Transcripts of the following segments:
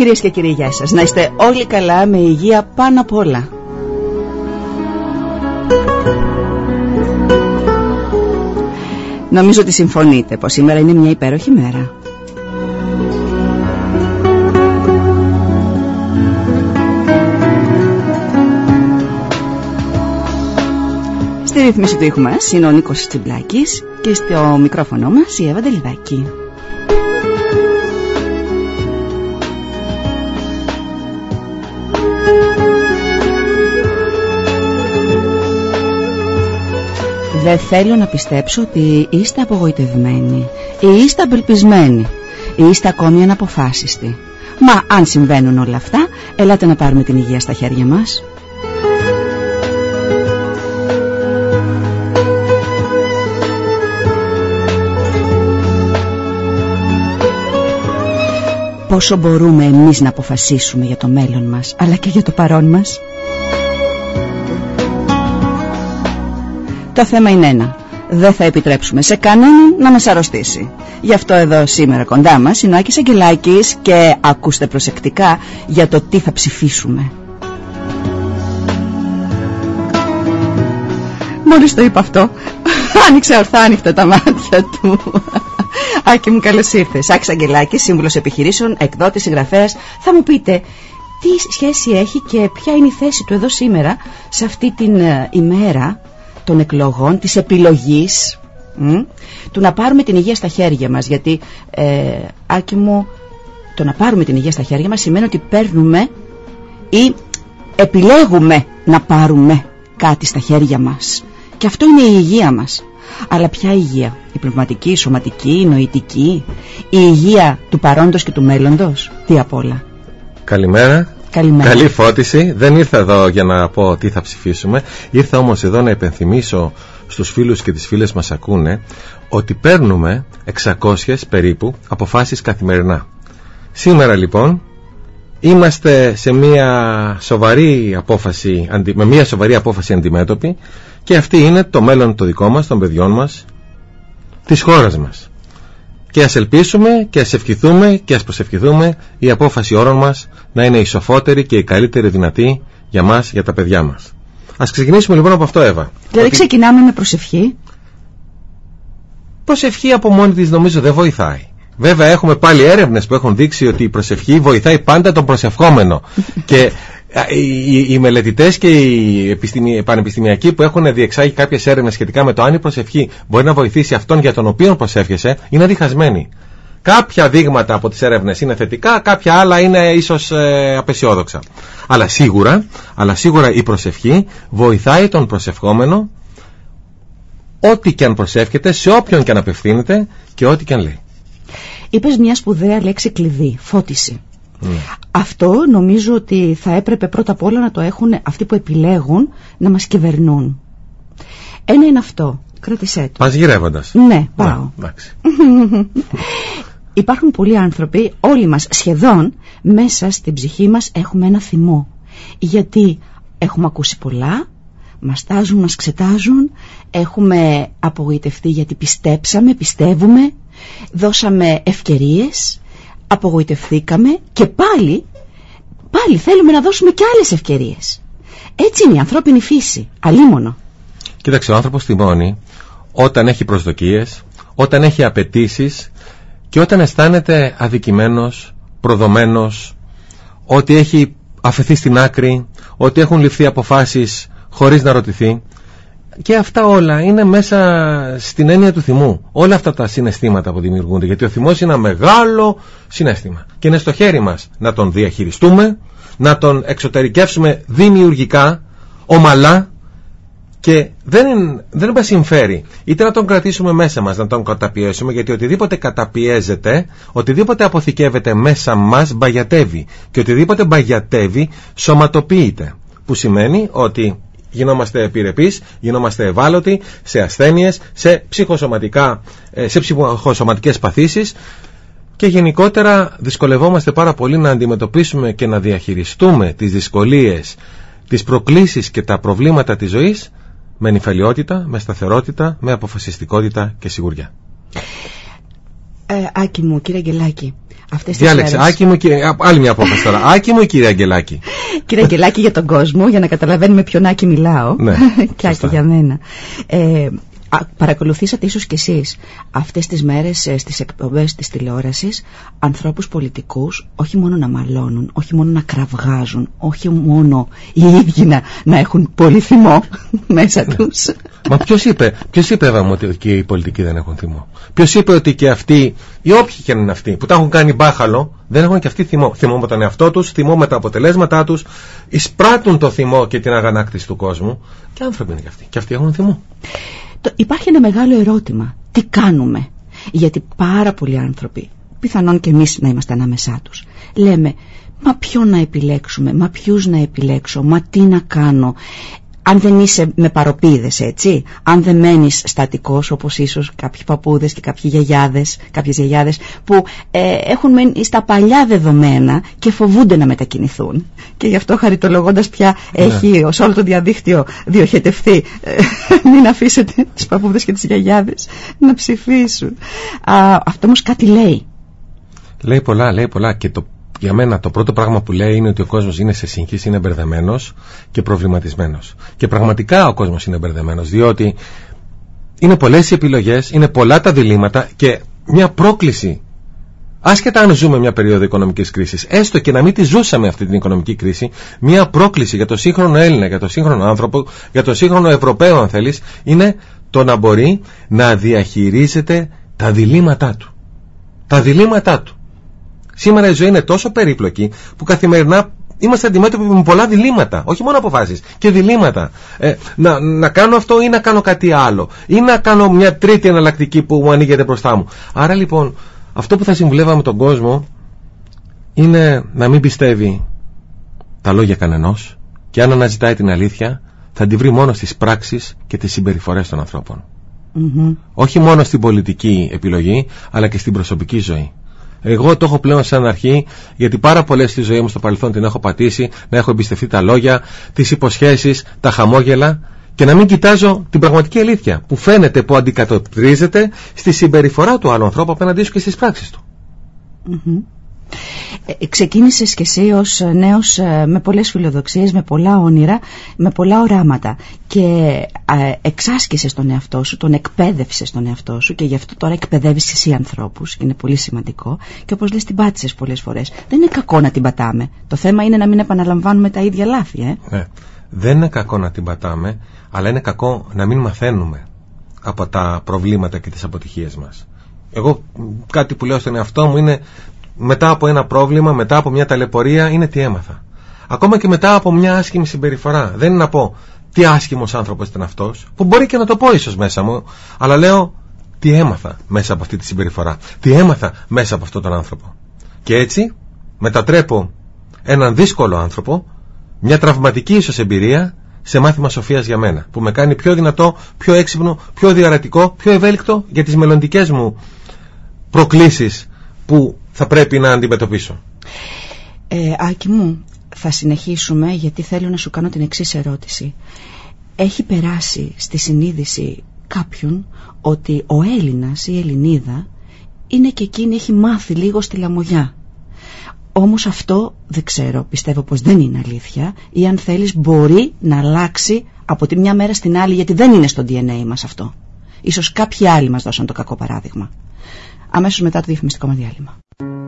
Κυρίες και κύριοι, γεια σας. Να είστε όλοι καλά, με υγεία πάνω απ' όλα. Νομίζω ότι συμφωνείτε πως σήμερα είναι μια υπέροχη μέρα. Στη ρύθμιση του ήχου μας είναι ο Νίκος Τσιμπλάκης και στο μικρόφωνο μας η Εύα Ντελιδάκη. Δεν θέλω να πιστέψω ότι είστε απογοητευμένοι ή είστε απελπισμένοι ή είστε ακόμη αναποφάσιστοι. Μα αν συμβαίνουν όλα αυτά, ελάτε να πάρουμε την υγεία στα χέρια μας. Πόσο μπορούμε εμείς να αποφασίσουμε για το μέλλον μας, αλλά και για το παρόν μας? Το θέμα είναι ένα. Δεν θα επιτρέψουμε σε κανέναν να μας αρρωστήσει. Γι' αυτό εδώ σήμερα κοντά μας είναι ο Άκης Αγγελάκης και ακούστε προσεκτικά για το τι θα ψηφίσουμε. Μόλις το είπα αυτό, άνοιξε ορθά ανοιχτά τα μάτια του. Άκη μου, καλώς ήρθες. Άκης Αγγελάκης, σύμβουλος επιχειρήσεων, εκδότης, συγγραφέας. Θα μου πείτε τι σχέση έχει και ποια είναι η θέση του εδώ σήμερα, σε αυτή την ημέρα των εκλογών, της επιλογής, του να πάρουμε την υγεία στα χέρια μας. Γιατί Άκη μου, το να πάρουμε την υγεία στα χέρια μας σημαίνει ότι παίρνουμε ή επιλέγουμε να πάρουμε κάτι στα χέρια μας. Και αυτό είναι η υγεία μας. Αλλά ποια υγεία? Η πνευματική, η σωματική, η νοητική, η υγεία του παρόντος και του μέλλοντος? Τι απ' όλα? Καλημέρα. Καλή φώτιση. Δεν ήρθα εδώ για να πω τι θα ψηφίσουμε. Ήρθα όμως εδώ να υπενθυμίσω στους φίλους και τις φίλες μας ακούνε ότι παίρνουμε 600 περίπου αποφάσεις καθημερινά. Σήμερα λοιπόν είμαστε σε μια σοβαρή απόφαση, με μια σοβαρή απόφαση αντιμέτωπη, και αυτή είναι το μέλλον το δικό μας, των παιδιών μας, της χώρας μας. Και ας ελπίσουμε και ας ευχηθούμε και ας προσευχηθούμε η απόφαση όρων μας να είναι η σοφότερη και η καλύτερη δυνατή για μας, για τα παιδιά μας. Ας ξεκινήσουμε λοιπόν από αυτό, Εύα. Δηλαδή ξεκινάμε με προσευχή. Προσευχή από μόνη της νομίζω δεν βοηθάει. Βέβαια έχουμε πάλι έρευνες που έχουν δείξει ότι η προσευχή βοηθάει πάντα τον προσευχόμενο. Και οι μελετητές και οι πανεπιστημιακοί που έχουν διεξάγει κάποιες έρευνες σχετικά με το αν η προσευχή μπορεί να βοηθήσει αυτόν για τον οποίο προσεύχεσαι είναι διχασμένοι. Κάποια δείγματα από τις έρευνες είναι θετικά, κάποια άλλα είναι ίσως απεσιόδοξα. Αλλά σίγουρα η προσευχή βοηθάει τον προσευχόμενο, ό,τι και αν προσεύχεται, σε όποιον και αν απευθύνεται και ό,τι και αν λέει. Είπες μια σπουδαία λέξη κλειδί, φώτιση. Αυτό νομίζω ότι θα έπρεπε πρώτα απ' όλα να το έχουν αυτοί που επιλέγουν να μας κυβερνούν. Ένα είναι αυτό, κράτησέ το. Πας γυρεύοντας. Ναι, πάω. Υπάρχουν πολλοί άνθρωποι, όλοι μας σχεδόν, μέσα στην ψυχή μας έχουμε ένα θυμό. Γιατί έχουμε ακούσει πολλά, μας τάζουν, μας ξετάζουν, έχουμε απογοητευτεί γιατί πιστεύουμε, δώσαμε ευκαιρίες, απογοητευθήκαμε και πάλι θέλουμε να δώσουμε και άλλες ευκαιρίες. Έτσι είναι η ανθρώπινη φύση, αλίμονο. Κοίταξε, ο άνθρωπος θυμώνει όταν έχει προσδοκίες, όταν έχει απαιτήσεις και όταν αισθάνεται αδικημένος, προδομένος, ότι έχει αφαιθεί στην άκρη, ότι έχουν ληφθεί αποφάσεις χωρίς να ρωτηθεί. Και αυτά όλα είναι μέσα στην έννοια του θυμού. Όλα αυτά τα συναισθήματα που δημιουργούνται. Γιατί ο θυμός είναι ένα μεγάλο συναίσθημα. Και είναι στο χέρι μας να τον διαχειριστούμε, να τον εξωτερικεύσουμε δημιουργικά, ομαλά, και δεν μας συμφέρει είτε να τον κρατήσουμε μέσα μας, να τον καταπιέσουμε, γιατί οτιδήποτε καταπιέζεται, οτιδήποτε αποθηκεύεται μέσα μας μπαγιατεύει. Και οτιδήποτε μπαγιατεύει σωματοποιείται. Που σημαίνει ότι γινόμαστε επιρρεπείς, γινόμαστε ευάλωτοι σε ασθένειες, σε ψυχοσωματικές παθήσεις, και γενικότερα δυσκολευόμαστε πάρα πολύ να αντιμετωπίσουμε και να διαχειριστούμε τις δυσκολίες, τις προκλήσεις και τα προβλήματα της ζωής με νηφαλιότητα, με σταθερότητα, με αποφασιστικότητα και σιγουριά. Άκη μου, κύριε Αγγελάκη, αυτές τις Διάλεξε, μέρες. Άκη μου, άλλη μια απόφαση τώρα. Άκη μου ή κύριε Αγγελάκη? Κύριε Αγγελάκη για τον κόσμο, για να καταλαβαίνουμε ποιον Άκη μιλάω. Ναι, και Άκη για μένα. Παρακολουθήσατε ίσως κι εσείς αυτές τις μέρες στις εκπομπές της τηλεόρασης ανθρώπους πολιτικούς όχι μόνο να μαλώνουν, όχι μόνο να κραυγάζουν, όχι μόνο οι ίδιοι να έχουν πολύ θυμό μέσα τους. Μα ποιος είπε Εύα μου, ότι και οι πολιτικοί δεν έχουν θυμό? Ποιος είπε ότι και αυτοί, ή όποιοι και αν είναι αυτοί, που τα έχουν κάνει μπάχαλο, δεν έχουν και αυτοί θυμό? Θυμό με τον εαυτό τους, θυμό με τα αποτελέσματά τους, εισπράττουν το θυμό και την αγανάκτηση του κόσμου. Και άνθρωποι είναι και αυτοί. Και αυτοί έχουν θυμό. Υπάρχει ένα μεγάλο ερώτημα. Τι κάνουμε? Γιατί πάρα πολλοί άνθρωποι, πιθανόν και εμείς να είμαστε ανάμεσά τους, λέμε, μα ποιον να επιλέξουμε, μα ποιους να επιλέξω, μα τι να κάνω? Αν δεν είσαι με παροπίδες, έτσι, αν δεν μένεις στατικός, όπως ίσως κάποιοι παππούδες και κάποιες γιαγιάδες που έχουν μένει στα παλιά δεδομένα και φοβούνται να μετακινηθούν, και γι' αυτό χαριτολογώντας πια έχει σε όλο το διαδίκτυο διοχετευθεί μην αφήσετε τις παππούδες και τις γιαγιάδες να ψηφίσουν. Αυτό όμως κάτι λέει. Λέει πολλά και για μένα το πρώτο πράγμα που λέει είναι ότι ο κόσμος είναι σε σύγχυση, είναι μπερδεμένος και προβληματισμένος. Και πραγματικά ο κόσμος είναι μπερδεμένος, διότι είναι πολλές οι επιλογές, είναι πολλά τα διλήμματα και μια πρόκληση. Άσχετα αν ζούμε μια περίοδο οικονομικής κρίσης, έστω και να μην τη ζούσαμε αυτή την οικονομική κρίση, μια πρόκληση για το σύγχρονο Έλληνα, για το σύγχρονο άνθρωπο, για το σύγχρονο Ευρωπαίο, αν θέλεις, είναι το να μπορεί να διαχειρίζεται τα διλήμματά του. Τα διλήμματά του. Σήμερα η ζωή είναι τόσο περίπλοκη που καθημερινά είμαστε αντιμέτωποι με πολλά διλήμματα. Όχι μόνο αποφάσεις, και διλήμματα. Να κάνω αυτό ή να κάνω κάτι άλλο, ή να κάνω μια τρίτη εναλλακτική που μου ανοίγεται μπροστά μου. Άρα λοιπόν, αυτό που θα συμβουλεύαμε τον κόσμο είναι να μην πιστεύει τα λόγια κανενός, και αν αναζητάει την αλήθεια θα τη βρει μόνο στις πράξεις και τις συμπεριφορές των ανθρώπων. Όχι μόνο στην πολιτική επιλογή, αλλά και στην προσωπική ζωή. Εγώ το έχω πλέον σαν αρχή, γιατί πάρα πολλές στη ζωή μου στο παρελθόν την έχω πατήσει, να έχω εμπιστευτεί τα λόγια, τις υποσχέσεις, τα χαμόγελα, και να μην κοιτάζω την πραγματική αλήθεια που φαίνεται, που αντικατοπτρίζεται στη συμπεριφορά του άλλου ανθρώπου απέναντί σου και στις πράξεις του. Ξεκίνησες κι εσύ ως νέος με πολλές φιλοδοξίες, με πολλά όνειρα, με πολλά οράματα, και εξάσκησες τον εαυτό σου, τον εκπαίδευσες τον εαυτό σου, και γι' αυτό τώρα εκπαιδεύεις εσύ ανθρώπους. Είναι πολύ σημαντικό, και όπως λες, την πάτησες πολλές φορές. Δεν είναι κακό να την πατάμε. Το θέμα είναι να μην επαναλαμβάνουμε τα ίδια λάθη. Ναι. Δεν είναι κακό να την πατάμε, αλλά είναι κακό να μην μαθαίνουμε από τα προβλήματα και τις αποτυχίες μας. Εγώ κάτι που λέω στον εαυτό μου είναι, μετά από ένα πρόβλημα, μετά από μια ταλαιπωρία, είναι τι έμαθα. Ακόμα και μετά από μια άσχημη συμπεριφορά. Δεν είναι να πω τι άσχημος άνθρωπος ήταν αυτός, που μπορεί και να το πω ίσως μέσα μου, αλλά λέω τι έμαθα μέσα από αυτή τη συμπεριφορά, τι έμαθα μέσα από αυτόν τον άνθρωπο. Και έτσι μετατρέπω έναν δύσκολο άνθρωπο, μια τραυματική ίσως εμπειρία, σε μάθημα σοφίας για μένα, που με κάνει πιο δυνατό, πιο έξυπνο, πιο διορατικό, πιο ευέλικτο για τις μελλοντικές μου προκλήσεις που θα πρέπει να αντιμετωπίσω. Άκη μου, θα συνεχίσουμε, γιατί θέλω να σου κάνω την εξής ερώτηση. Έχει περάσει στη συνείδηση κάποιον ότι ο Έλληνας ή η Ελληνίδα είναι και εκείνη, έχει μάθει λίγο στη λαμογιά? Όμως αυτό δεν ξέρω, πιστεύω πως δεν είναι αλήθεια, ή αν θέλεις μπορεί να αλλάξει από τη μια μέρα στην άλλη, γιατί δεν είναι στο DNA μας αυτό. Ίσως κάποιοι άλλοι μας δώσαν το κακό παράδειγμα. Αμέσως μετά το διαφημιστικό μας διάλειμμα.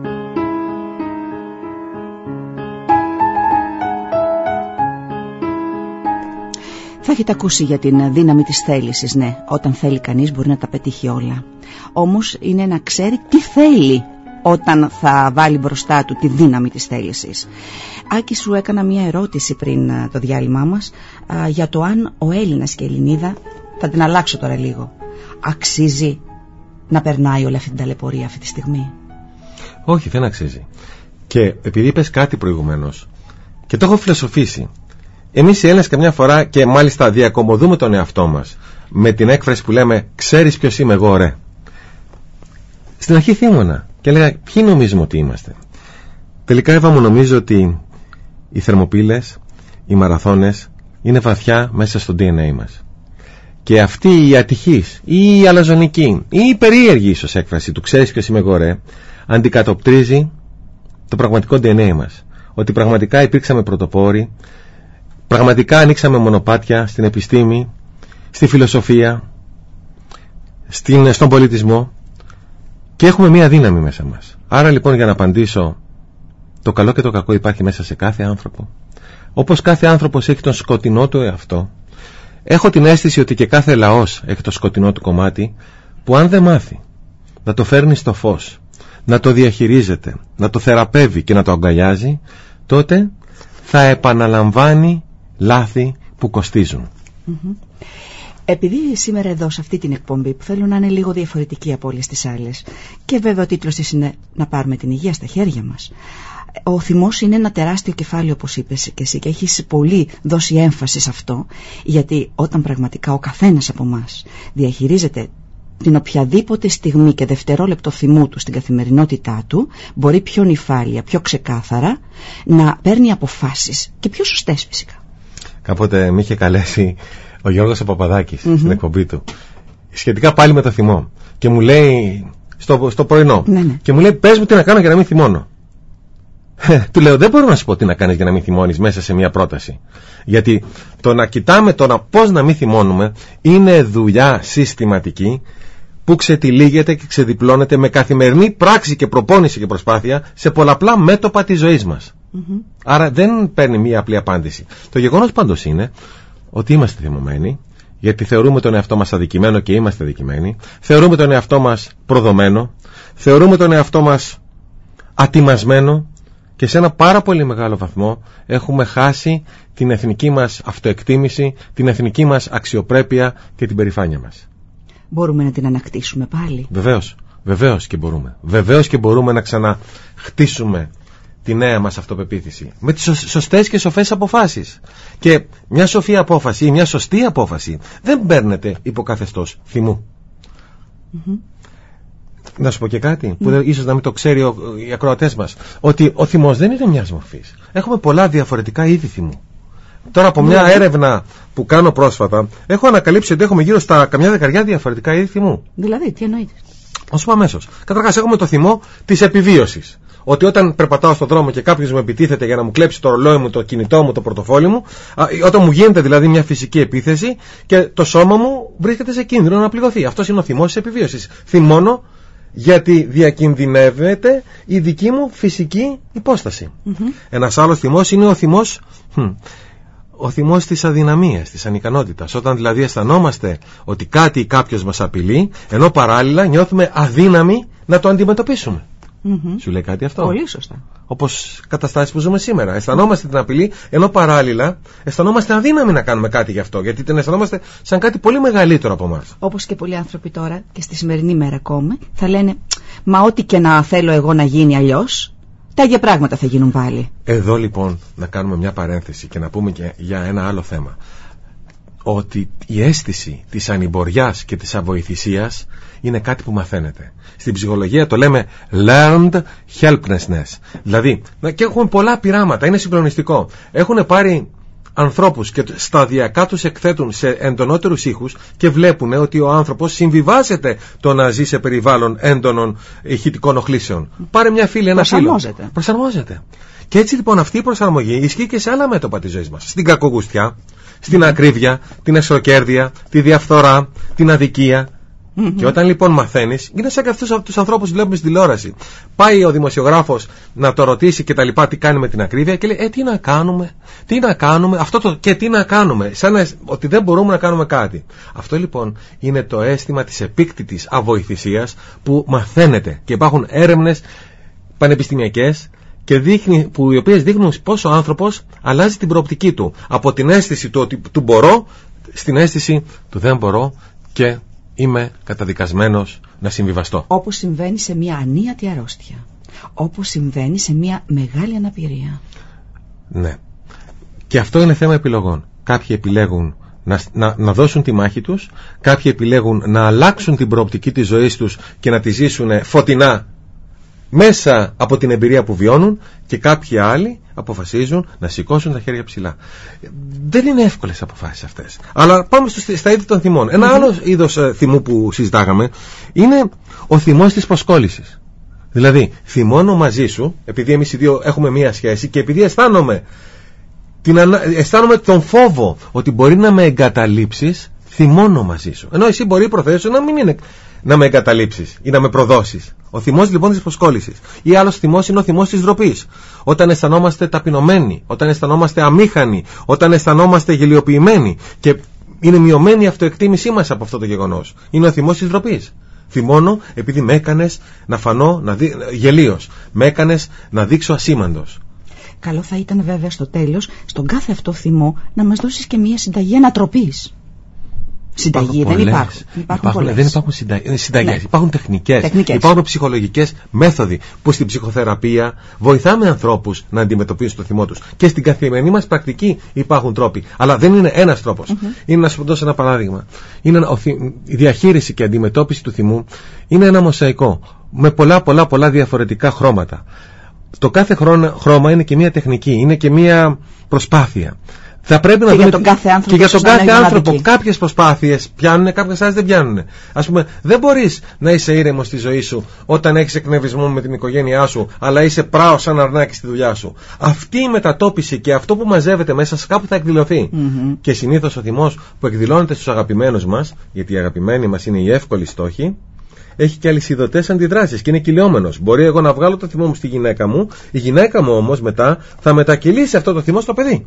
Θα έχετε ακούσει για την δύναμη της θέλησης. Ναι, όταν θέλει κανείς μπορεί να τα πετύχει όλα. Όμως είναι να ξέρει τι θέλει όταν θα βάλει μπροστά του τη δύναμη της θέλησης. Άκη, σου έκανα μια ερώτηση πριν το διάλειμμά μας για το αν ο Έλληνας και η Ελληνίδα, θα την αλλάξω τώρα λίγο, αξίζει να περνάει όλη αυτή την ταλαιπωρία αυτή τη στιγμή? Όχι, δεν αξίζει. Και επειδή είπες κάτι προηγουμένως και το έχω φιλοσοφήσει, εμείς οι Έλληνες καμιά φορά, και μάλιστα διακομωδούμε τον εαυτό μας με την έκφραση που λέμε «ξέρεις ποιος είμαι εγώ, ρε». Στην αρχή θύμωνα και έλεγα ποιοι νομίζουμε ότι είμαστε. Τελικά, Εύα μου, νομίζω ότι οι θερμοπύλες, οι μαραθώνες είναι βαθιά μέσα στο DNA μας. Και αυτή η ατυχής ή η αλαζονική ή η περίεργη ίσως έκφραση του «ξέρεις ποιος είμαι εγώ, ρε» αντικατοπτρίζει το πραγματικό DNA μας. Ότι πραγματικά υπήρξαμε πρωτοπόροι, πραγματικά ανοίξαμε μονοπάτια στην επιστήμη, στη φιλοσοφία, στον πολιτισμό και έχουμε μία δύναμη μέσα μας. Άρα λοιπόν, για να απαντήσω, το καλό και το κακό υπάρχει μέσα σε κάθε άνθρωπο. Όπως κάθε άνθρωπος έχει τον σκοτεινό του εαυτό, έχω την αίσθηση ότι και κάθε λαός έχει το σκοτεινό του κομμάτι, που αν δεν μάθει να το φέρνει στο φως, να το διαχειρίζεται, να το θεραπεύει και να το αγκαλιάζει, τότε θα επαναλαμβάνει λάθη που κοστίζουν. Επειδή σήμερα εδώ σε αυτή την εκπομπή, που θέλω να είναι λίγο διαφορετική από όλες τις άλλες, και βέβαια ο τίτλος της είναι να πάρουμε την υγεία στα χέρια μας, ο θυμός είναι ένα τεράστιο κεφάλαιο, όπως είπες και εσύ, και έχεις πολύ δώσει έμφαση σε αυτό, γιατί όταν πραγματικά ο καθένας από εμάς διαχειρίζεται την οποιαδήποτε στιγμή και δευτερόλεπτο θυμού του στην καθημερινότητά του, μπορεί πιο νυφάλια, πιο ξεκάθαρα να παίρνει αποφάσεις, και πιο σωστές φυσικά. Κάποτε με είχε καλέσει ο Γιώργος Παπαδάκης στην εκπομπή του, σχετικά πάλι με το θυμό, και μου λέει στο πρωινό, και μου λέει, πες μου τι να κάνω για να μην θυμώνω. Του λέω, δεν μπορώ να σου πω τι να κάνεις για να μην θυμώνεις μέσα σε μια πρόταση, γιατί το να κοιτάμε τώρα πώς να μην θυμώνουμε είναι δουλειά συστηματική που ξετυλίγεται και ξεδιπλώνεται με καθημερινή πράξη και προπόνηση και προσπάθεια σε πολλαπλά μέτωπα της ζωής μας. Άρα δεν παίρνει μια απλή απάντηση. Το γεγονός πάντως είναι ότι είμαστε θυμωμένοι, γιατί θεωρούμε τον εαυτό μας αδικημένο, και είμαστε αδικημένοι, θεωρούμε τον εαυτό μας προδομένο, θεωρούμε τον εαυτό μας ατιμασμένο, και σε ένα πάρα πολύ μεγάλο βαθμό έχουμε χάσει την εθνική μας αυτοεκτίμηση, την εθνική μας αξιοπρέπεια και την περηφάνεια μας. Μπορούμε να την ανακτήσουμε πάλι? Βεβαίως και μπορούμε. Βεβαίως και μπορούμε να ξαναχτίσουμε τη νέα μας αυτοπεποίθηση με τις σωστές και σοφές αποφάσεις. Και μια σοφή απόφαση ή μια σωστή απόφαση δεν παίρνεται υπό καθεστώς θυμού. Να σου πω και κάτι που ίσως να μην το ξέρει οι ακροατές μας, ότι ο θυμός δεν είναι μιας μορφής. Έχουμε πολλά διαφορετικά είδη θυμού. Τώρα από μια έρευνα που κάνω πρόσφατα, έχω ανακαλύψει ότι έχουμε γύρω στα καμιά δεκαριά διαφορετικά είδη θυμού. Δηλαδή, τι εννοείται? Ας πούμε αμέσως. Καταρχάς, έχουμε το θυμό της επιβίωσης. Ότι όταν περπατάω στον δρόμο και κάποιος με επιτίθεται για να μου κλέψει το ρολόι μου, το κινητό μου, το πορτοφόλι μου, όταν μου γίνεται δηλαδή μια φυσική επίθεση και το σώμα μου βρίσκεται σε κίνδυνο να πληγωθεί. Αυτός είναι ο θυμός της επιβίωσης. Θυμώνω γιατί διακινδυνεύεται η δική μου φυσική υπόσταση. Ένας άλλος θυμός είναι ο θυμός της αδυναμίας, της ανικανότητας. Όταν δηλαδή αισθανόμαστε ότι κάτι ή κάποιος μας απειλεί, ενώ παράλληλα νιώθουμε αδύναμοι να το αντιμετωπίσουμε. Σου λέει κάτι αυτό? Πολύ σωστά. Όπως καταστάσεις που ζούμε σήμερα. Αισθανόμαστε την απειλή, ενώ παράλληλα αισθανόμαστε αδύναμοι να κάνουμε κάτι γι' αυτό, γιατί την αισθανόμαστε σαν κάτι πολύ μεγαλύτερο από εμάς. Όπως και πολλοί άνθρωποι τώρα και στη σημερινή μέρα ακόμα θα λένε, μα ό,τι και να θέλω εγώ να γίνει αλλιώς, τα ίδια πράγματα θα γίνουν πάλι. Εδώ λοιπόν να κάνουμε μια παρένθεση και να πούμε και για ένα άλλο θέμα. Ότι η αίσθηση της ανημποριάς και της αβοηθησίας είναι κάτι που μαθαίνεται. Στην ψυχολογία το λέμε learned helplessness. Δηλαδή, και έχουμε πολλά πειράματα, είναι συγκλονιστικό. Έχουν πάρει ανθρώπους και σταδιακά τους εκθέτουν σε εντονότερους ήχους και βλέπουν ότι ο άνθρωπος συμβιβάζεται το να ζει σε περιβάλλον έντονων ηχητικών οχλήσεων. Πάρε μια φίλη, ένα φίλο. Προσαρμόζεται. Και έτσι λοιπόν αυτή η προσαρμογή ισχύει και σε άλλα μέτωπα της ζωής μας. Στην κακογουστιά, στην ακρίβεια, την εσχροκέρδεια, τη διαφθορά, την αδικία. Και όταν λοιπόν μαθαίνεις, είναι σαν και αυτούς τους ανθρώπους που βλέπουμε στην τηλεόραση. Πάει ο δημοσιογράφος να το ρωτήσει και τα λοιπά, τι κάνει με την ακρίβεια, και λέει τι να κάνουμε, και τι να κάνουμε, σαν ότι δεν μπορούμε να κάνουμε κάτι. Αυτό λοιπόν είναι το αίσθημα της επίκτητης αβοηθησίας που μαθαίνεται, και υπάρχουν έρευνες πανεπιστημιακές και οι οποίες δείχνουν πώς ο άνθρωπος αλλάζει την προοπτική του από την αίσθηση του ότι του μπορώ στην αίσθηση του δεν μπορώ και είμαι καταδικασμένος να συμβιβαστώ. Όπως συμβαίνει σε μια ανίατη αρρώστια. Όπως συμβαίνει σε μια μεγάλη αναπηρία. Ναι. Και αυτό είναι θέμα επιλογών. Κάποιοι επιλέγουν να δώσουν τη μάχη τους, κάποιοι επιλέγουν να αλλάξουν την προοπτική της ζωής τους και να τη ζήσουν φωτεινά μέσα από την εμπειρία που βιώνουν, και κάποιοι άλλοι αποφασίζουν να σηκώσουν τα χέρια ψηλά. Δεν είναι εύκολες αποφάσεις αυτές. Αλλά πάμε στα είδη των θυμών. Ένα άλλο είδος θυμού που συζητάγαμε είναι ο θυμός της προσκόλλησης. Δηλαδή, θυμώνω μαζί σου, επειδή εμείς οι δύο έχουμε μία σχέση και επειδή αισθάνομαι τον φόβο ότι μπορεί να με εγκαταλείψεις, θυμώνω μαζί σου. Ενώ εσύ μπορεί η προθέση σου να μην είναι να με εγκαταλείψεις ή να με προδώσεις. Ο θυμός λοιπόν της προσκόλλησης. Ή άλλος θυμός είναι ο θυμός της ντροπής. Όταν αισθανόμαστε ταπεινωμένοι, όταν αισθανόμαστε αμήχανοι, όταν αισθανόμαστε γελιοποιημένοι και είναι μειωμένη η αυτοεκτίμησή μας από αυτό το γεγονός. Είναι ο θυμός της ντροπής. Θυμώνω επειδή με έκανες να φανώ γελίος. Με έκανες να δείξω ασήμαντος. Καλό θα ήταν βέβαια στο τέλος, στον κάθε αυτό θυμό, να μας δώσεις και μια συνταγή ανατροπής. Συνταγή δεν υπάρχουν. Δεν υπάρχουν συνταγές. Ναι. Υπάρχουν τεχνικές. Υπάρχουν ψυχολογικές μέθοδοι που στην ψυχοθεραπεία βοηθάμε ανθρώπους να αντιμετωπίσουν το θυμό τους. Και στην καθημερινή μας πρακτική υπάρχουν τρόποι. Αλλά δεν είναι ένας τρόπος. Είναι να σου δώσω ένα παράδειγμα. Η διαχείριση και αντιμετώπιση του θυμού είναι ένα μοσαϊκό με πολλά διαφορετικά χρώματα. Το κάθε χρώμα είναι και μια τεχνική, είναι και μια προσπάθεια. Θα πρέπει να για τον κάθε άνθρωπο. Και για τον κάθε άνθρωπο. Κάποιες προσπάθειες πιάνουν, κάποιες άλλες δεν πιάνουν. Ας πούμε, δεν μπορείς να είσαι ήρεμος στη ζωή σου όταν έχεις εκνευρισμό με την οικογένειά σου, αλλά είσαι πράος σαν αρνάκι στη δουλειά σου. Αυτή η μετατόπιση και αυτό που μαζεύεται μέσα σε κάπου θα εκδηλωθεί. Και συνήθως ο θυμός που εκδηλώνεται στους αγαπημένους μας, γιατί οι αγαπημένοι μας είναι οι εύκολοι στόχοι, έχει και αλυσιδωτές αντιδράσεις και είναι κυλιόμενος. Μπορεί εγώ να βγάλω το θυμό μου στη γυναίκα μου, η γυναίκα μου όμως μετά θα μετακυλήσει αυτό το θυμό στο παιδί.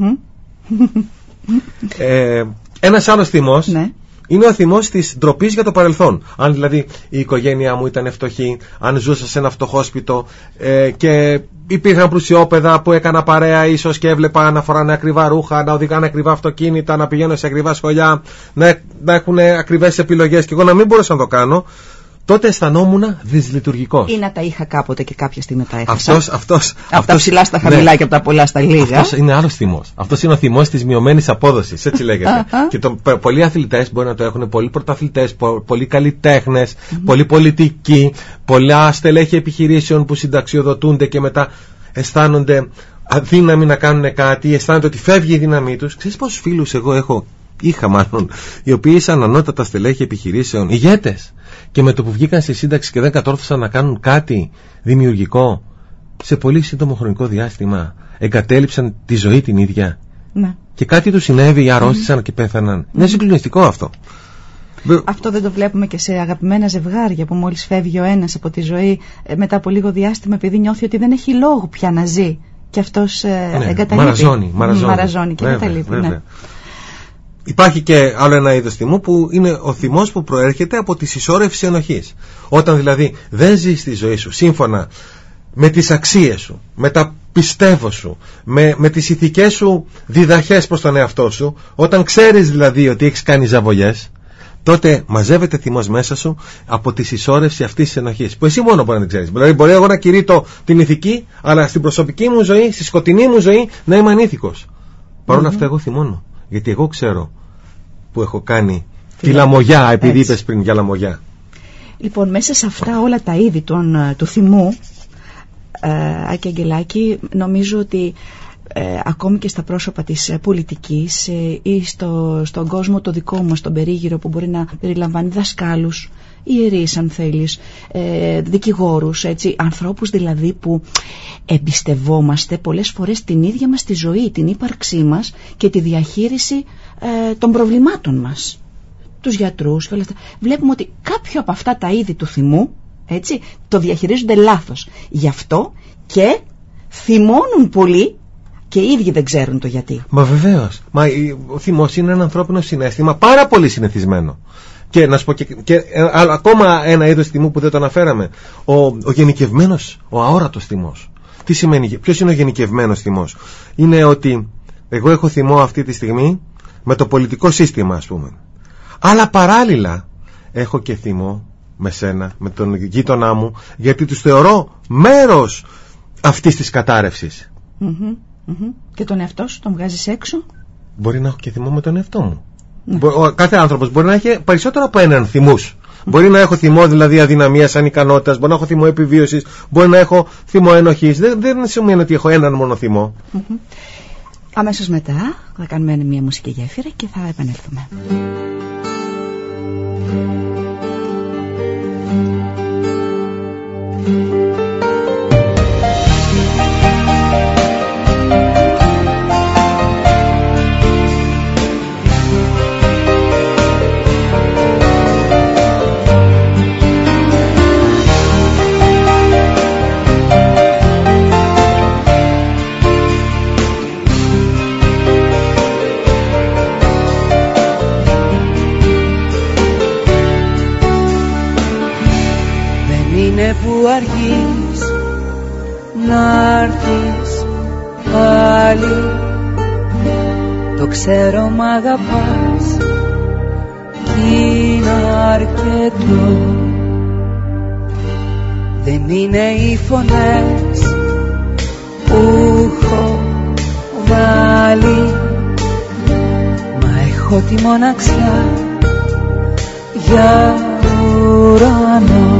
Ένας άλλος θυμός είναι ο θυμός της ντροπής για το παρελθόν. Αν δηλαδή η οικογένειά μου ήταν φτωχή, αν ζούσα σε ένα φτωχόσπιτο και υπήρχαν πλουσιόπαιδα που έκανα παρέα ίσως και έβλεπα να φοράνε ακριβά ρούχα, να οδηγάνε ακριβά αυτοκίνητα, να πηγαίνω σε ακριβά σχολιά, να έχουν ακριβές επιλογές και εγώ να μην μπορούσα να το κάνω, τότε αισθανόμουν δυσλειτουργικός. Ή να τα είχα κάποτε και κάποια στιγμή τα έχασα. Αυτός, από τα ψηλά στα χαμηλά και από τα πολλά στα λίγα. Αυτός είναι άλλος θυμός. Αυτός είναι ο θυμός της μειωμένης απόδοσης, έτσι λέγεται. Και πολλοί αθλητές μπορεί να το έχουν, πολλοί πρωταθλητές, πολλοί καλλιτέχνες, πολλοί πολιτικοί, πολλά στελέχη επιχειρήσεων που συνταξιοδοτούνται και μετά αισθάνονται αδύναμοι να κάνουν κάτι, αισθάνονται ότι φεύγει η δύναμή τους. Ξέρεις πόσους φίλους εγώ είχα μάλλον, οι οποίοι ήσαν ανώτατα στελέχη επιχειρήσεων, ηγέτες, και με το που βγήκαν στη σύνταξη και δεν κατόρθωσαν να κάνουν κάτι δημιουργικό, σε πολύ σύντομο χρονικό διάστημα εγκατέλειψαν τη ζωή την ίδια. Ναι. Και κάτι τους συνέβη, αρρώστησαν και πέθαναν. Είναι συγκλονιστικό αυτό. Αυτό δεν το βλέπουμε και σε αγαπημένα ζευγάρια που μόλις φεύγει ο ένας από τη ζωή μετά από λίγο διάστημα, επειδή νιώθει ότι δεν έχει λόγο πια να ζει και αυτός εγκαταλείπει. Μαραζώνει και εγκαταλείπει. Ναι. Υπάρχει και άλλο ένα είδος θυμού που είναι ο θυμός που προέρχεται από τη συσσόρευση ενοχής. Όταν δηλαδή δεν ζεις τη ζωή σου σύμφωνα με τις αξίες σου, με τα πιστεύω σου, με τις ηθικές σου διδαχές προς τον εαυτό σου, όταν ξέρεις δηλαδή ότι έχεις κάνει ζαβολιές, τότε μαζεύεται θυμός μέσα σου από τη συσσόρευση αυτής της ενοχής, που εσύ μόνο μπορεί να την ξέρεις. Δηλαδή μπορεί εγώ να κηρύττω την ηθική, αλλά στην προσωπική μου ζωή, στη σκοτεινή μου ζωή να είμαι ανήθικος. Παρ' όλα αυτά εγώ θυμώνω. Γιατί εγώ ξέρω που έχω κάνει τη λαμογιά, επειδή είπες πριν για λαμογιά. Λοιπόν, μέσα σε αυτά όλα τα είδη του θυμού, Άκη Αγγελάκη, νομίζω ότι ακόμη και στα πρόσωπα της πολιτικής ή στον κόσμο το δικό μας, τον περίγυρο, που μπορεί να περιλαμβάνει δασκάλους, ιερείς αν θέλεις, δικηγόρους, έτσι, ανθρώπους δηλαδή που εμπιστευόμαστε πολλές φορές την ίδια μας τη ζωή, την ύπαρξή μας και τη διαχείριση των προβλημάτων μας, τους γιατρούς και όλα αυτά. Βλέπουμε ότι κάποιο από αυτά τα είδη του θυμού, έτσι, το διαχειρίζονται λάθος. Γι' αυτό και θυμώνουν πολύ και οι ίδιοι δεν ξέρουν το γιατί. Μα βεβαίως. Ο θυμός είναι ένα ανθρώπινο συναίσθημα πάρα πολύ συνηθισμένο. Και να σου πω και ακόμα ένα είδος θυμού που δεν το αναφέραμε. Ο γενικευμένος, ο αόρατος θυμός. Τι σημαίνει, ποιος είναι ο γενικευμένος θυμός? Είναι ότι εγώ έχω θυμό αυτή τη στιγμή με το πολιτικό σύστημα, ας πούμε. Αλλά παράλληλα έχω και θυμό με σένα, με τον γείτονά μου, γιατί τους θεωρώ μέρος αυτής της κατάρρευσης. Και τον εαυτό σου τον βγάζεις έξω? Μπορεί να έχω και θυμό με τον εαυτό μου. Κάθε άνθρωπος μπορεί να έχει περισσότερο από έναν θυμούς. Μπορεί να έχω θυμό δηλαδή αδυναμίας, ανικανότητας, μπορεί να έχω θυμό επιβίωσης, μπορεί να έχω θυμό ενοχής. Δεν σημαίνει ότι έχω έναν μόνο θυμό. Αμέσως μετά θα κάνουμε μια μουσική γέφυρα και θα επανέλθουμε. αργείς να'ρθεις πάλι. Το ξέρω μ' αγαπάς κι είναι αρκετό. Δεν είναι οι φωνές που έχω βάλει, μα έχω τη μοναξιά για ουρανό.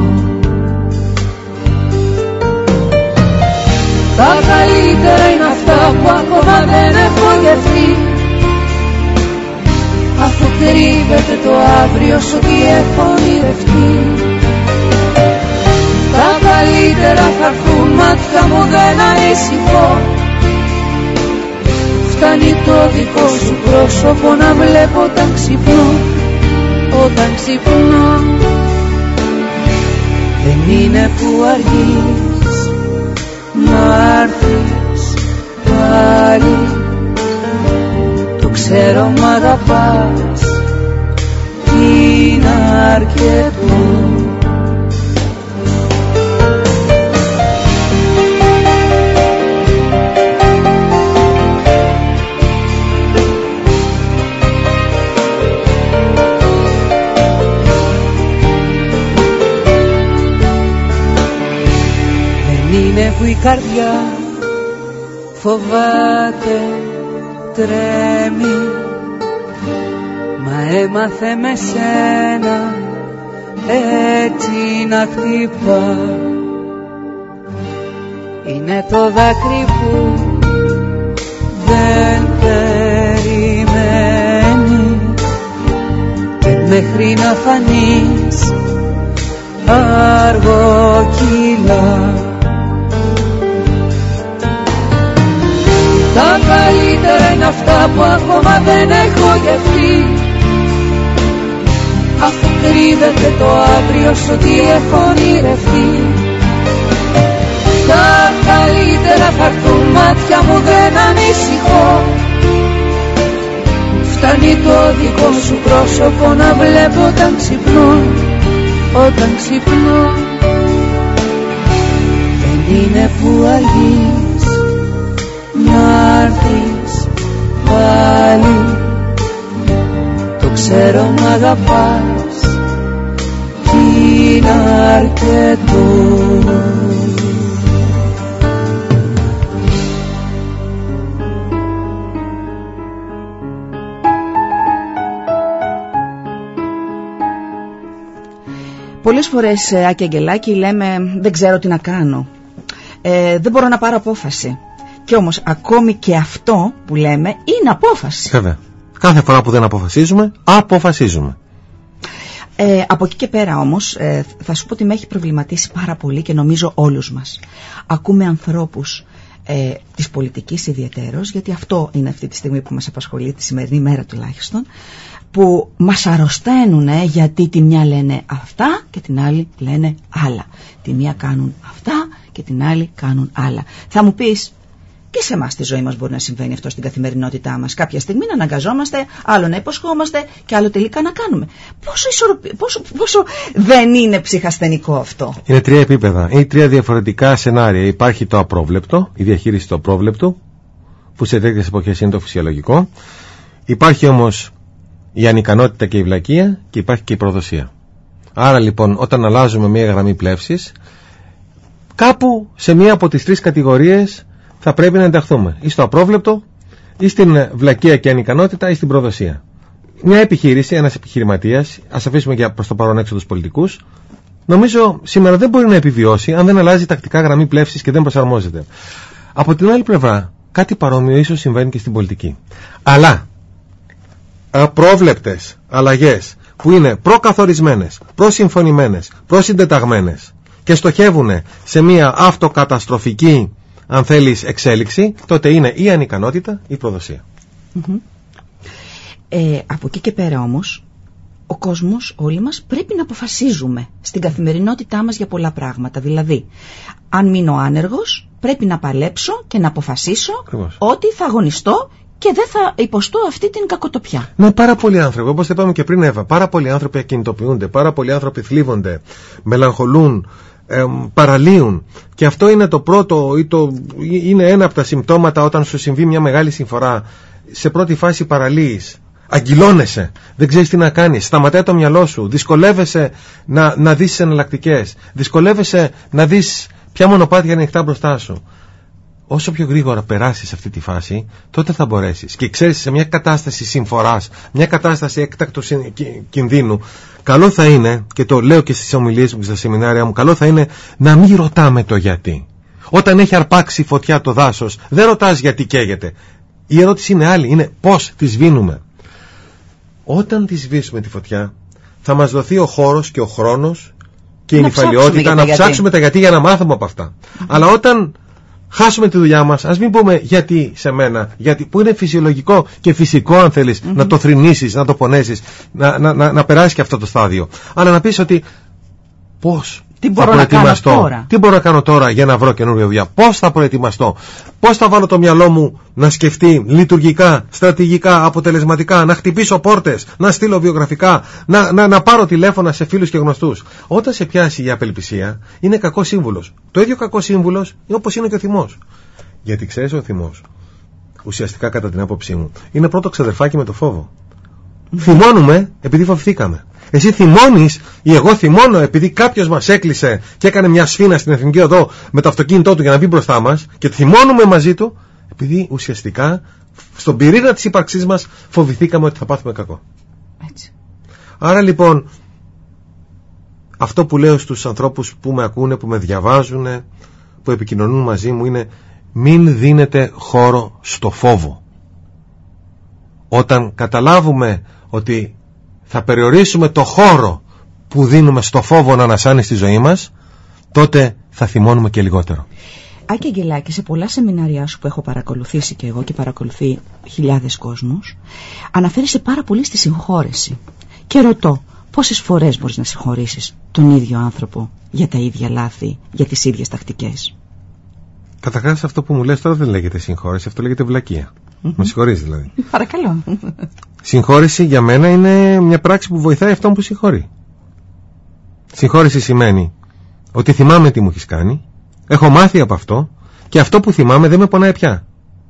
Τα καλύτερα είναι αυτά που ακόμα δεν έχω γευτεί, αφού κρύβεται το αύριο σ' ό,τι έχω ονειρευτεί. Τα καλύτερα θα έρθουν, μάτια μου δεν ανησυχώ. Φτάνει το δικό σου πρόσωπο να βλέπω όταν ξυπνώ. Όταν ξυπνώ δεν είναι που αργείς να'ρθεις πάλι. Το ξέρω μ' αγαπάς κι είναι αρκετό. Είναι που η καρδιά φοβάται, τρέμει, μα έμαθε με σένα έτσι να χτυπά. Είναι το δάκρυ που δεν περιμένει και μέχρι να φανείς αργοκύλα. Τα καλύτερα είναι αυτά που ακόμα δεν έχω γευτεί, αφού κρύβεται το αύριο σ' ό,τι έχω ονειρευτεί. Τα καλύτερα θα έρθουν, μάτια μου δεν ανησυχώ. Φτάνει το δικό σου πρόσωπο να βλέπω όταν ξυπνώ. Όταν ξυπνώ δεν είναι που αργείς να'ρθεις πάλι. Το ξέρω μ' αγαπάς κι είναι αρκετό. Πολλές φορές, Άκη Αγγελάκη, λέμε δεν ξέρω τι να κάνω, δεν μπορώ να πάρω απόφαση. Και όμως ακόμη και αυτό που λέμε είναι απόφαση. Βέβαια. Κάθε φορά που δεν αποφασίζουμε, αποφασίζουμε. Από εκεί και πέρα όμως θα σου πω ότι με έχει προβληματίσει πάρα πολύ και νομίζω όλους μας. Ακούμε ανθρώπους της πολιτικής ιδιαιτέρως, γιατί αυτό είναι αυτή τη στιγμή που μας απασχολεί, τη σημερινή μέρα τουλάχιστον, που μας αρρωσταίνουν γιατί τη μια λένε αυτά και την άλλη λένε άλλα. Τη μια κάνουν αυτά και την άλλη κάνουν άλλα. Θα μου πεις, και σε εμάς στη ζωή μας μπορεί να συμβαίνει αυτό στην καθημερινότητά μας. Κάποια στιγμή να αναγκαζόμαστε, άλλο να υποσχόμαστε και άλλο τελικά να κάνουμε. Πόσο δεν είναι ψυχασθενικό αυτό. Είναι τρία επίπεδα ή τρία διαφορετικά σενάρια. Υπάρχει το απρόβλεπτο, η διαχείριση του απρόβλεπτου, που σε τέτοιες εποχές είναι το φυσιολογικό. Υπάρχει όμως η ανικανότητα και η βλακεία και υπάρχει και η προδοσία. Άρα λοιπόν, όταν αλλάζουμε μία γραμμή πλεύσης, κάπου σε μία από τις τρεις κατηγορίες θα πρέπει να ενταχθούμε, ή στο απρόβλεπτο, ή στην βλακεία και ανικανότητα, ή στην προδοσία. Μια επιχείρηση, ένας επιχειρηματίας, ας αφήσουμε και προς το παρόν έξω τους πολιτικούς, νομίζω σήμερα δεν μπορεί να επιβιώσει αν δεν αλλάζει τακτικά γραμμή πλεύσης και δεν προσαρμόζεται. Από την άλλη πλευρά, κάτι παρόμοιο ίσως συμβαίνει και στην πολιτική. Αλλά απρόβλεπτες αλλαγές που είναι προκαθορισμένες, προσυμφωνημένες, προσυντεταγμένες και στοχεύουν σε μια αυτοκαταστροφική, αν θέλεις, εξέλιξη, τότε είναι η ανικανότητα ή η προδοσία. Από εκεί και πέρα όμως, ο κόσμος, όλοι μας, πρέπει να αποφασίζουμε στην καθημερινότητά μας για πολλά πράγματα. Δηλαδή, αν μείνω άνεργος, πρέπει να παλέψω και να αποφασίσω ότι θα αγωνιστώ και δεν θα υποστώ αυτή την κακοτοπιά. Ναι, πάρα πολλοί άνθρωποι, όπως είπαμε και πριν, Εύα, πάρα πολλοί άνθρωποι ακινητοποιούνται, πάρα πολλοί άνθρωποι θλίβονται, μελαγχολούν, παραλύουν. Και αυτό είναι το πρώτο, είναι ένα από τα συμπτώματα όταν σου συμβεί μια μεγάλη συμφορά. Σε πρώτη φάση παραλύεις, αγκυλώνεσαι, δεν ξέρεις τι να κάνεις, σταματάει το μυαλό σου, δυσκολεύεσαι να δεις εναλλακτικές, δυσκολεύεσαι να δεις ποια μονοπάτια είναι ανοιχτά μπροστά σου. Όσο πιο γρήγορα περάσεις αυτή τη φάση, τότε θα μπορέσεις. Και ξέρεις, σε μια κατάσταση συμφοράς, μια κατάσταση έκτακτου κινδύνου, καλό θα είναι, και το λέω και στις ομιλίες μου και στα σεμινάρια μου, καλό θα είναι να μην ρωτάμε το γιατί. Όταν έχει αρπάξει φωτιά το δάσος, δεν ρωτάς γιατί καίγεται. Η ερώτηση είναι άλλη, είναι πώς τη σβήνουμε. Όταν τη σβήσουμε τη φωτιά, θα μας δοθεί ο χώρος και ο χρόνος και η νυφαλιότητα να ψάξουμε τα γιατί για να μάθουμε από αυτά. Αλλά όταν χάσουμε τη δουλειά μας, ας μην πούμε γιατί σε μένα, γιατί, που είναι φυσιολογικό και φυσικό αν θέλεις να το θρηνήσεις, να το πονέσεις, να περάσεις και αυτό το στάδιο. Αλλά να πεις ότι πώς τι μπορώ να κάνω τώρα. Τι μπορώ να κάνω τώρα για να βρω καινούργια δουλειά. Πώς θα προετοιμαστώ. Πώς θα βάλω το μυαλό μου να σκεφτεί λειτουργικά, στρατηγικά, αποτελεσματικά, να χτυπήσω πόρτες, να στείλω βιογραφικά, να πάρω τηλέφωνα σε φίλους και γνωστούς. Όταν σε πιάσει η απελπισία, είναι κακός σύμβουλος. Το ίδιο κακός σύμβουλος είναι όπως είναι και ο θυμός. Γιατί ξέρεις, ο θυμός, ουσιαστικά κατά την άποψή μου, είναι πρώτο ξαδερφάκι με το φόβο. Θυμώνουμε επειδή φοβηθήκαμε. Εσύ θυμώνεις ή εγώ θυμώνω επειδή κάποιος μας έκλεισε και έκανε μια σφήνα στην Εθνική Οδό με το αυτοκίνητό του για να μπει μπροστά μας, και θυμώνουμε μαζί του επειδή ουσιαστικά στον πυρήνα της ύπαρξής μας φοβηθήκαμε ότι θα πάθουμε κακό. Έτσι. Άρα λοιπόν, αυτό που λέω στους ανθρώπους που με ακούνε, που με διαβάζουν, που επικοινωνούν μαζί μου, είναι μην δίνετε χώρο στο φόβο. Όταν καταλάβουμε ότι θα περιορίσουμε το χώρο που δίνουμε στο φόβο να ανασάνει στη ζωή μας, τότε θα θυμώνουμε και λιγότερο. Άκη Αγγελάκη, σε πολλά σεμινάρια σου που έχω παρακολουθήσει και εγώ και παρακολουθεί χιλιάδες κόσμους, αναφέρεσαι πάρα πολύ στη συγχώρεση. Και ρωτώ, πόσες φορές μπορείς να συγχωρήσεις τον ίδιο άνθρωπο για τα ίδια λάθη, για τις ίδιες τακτικές? Καταρχάς, αυτό που μου λες τώρα δεν λέγεται συγχώρεση, αυτό λέγεται βλακεία. Με συγχωρείς δηλαδή. Παρακαλώ. Συγχώρεση για μένα είναι μια πράξη που βοηθάει αυτόν που συγχωρεί. Συγχώρεση σημαίνει ότι θυμάμαι τι μου έχεις κάνει, έχω μάθει από αυτό και αυτό που θυμάμαι δεν με πονάει πια.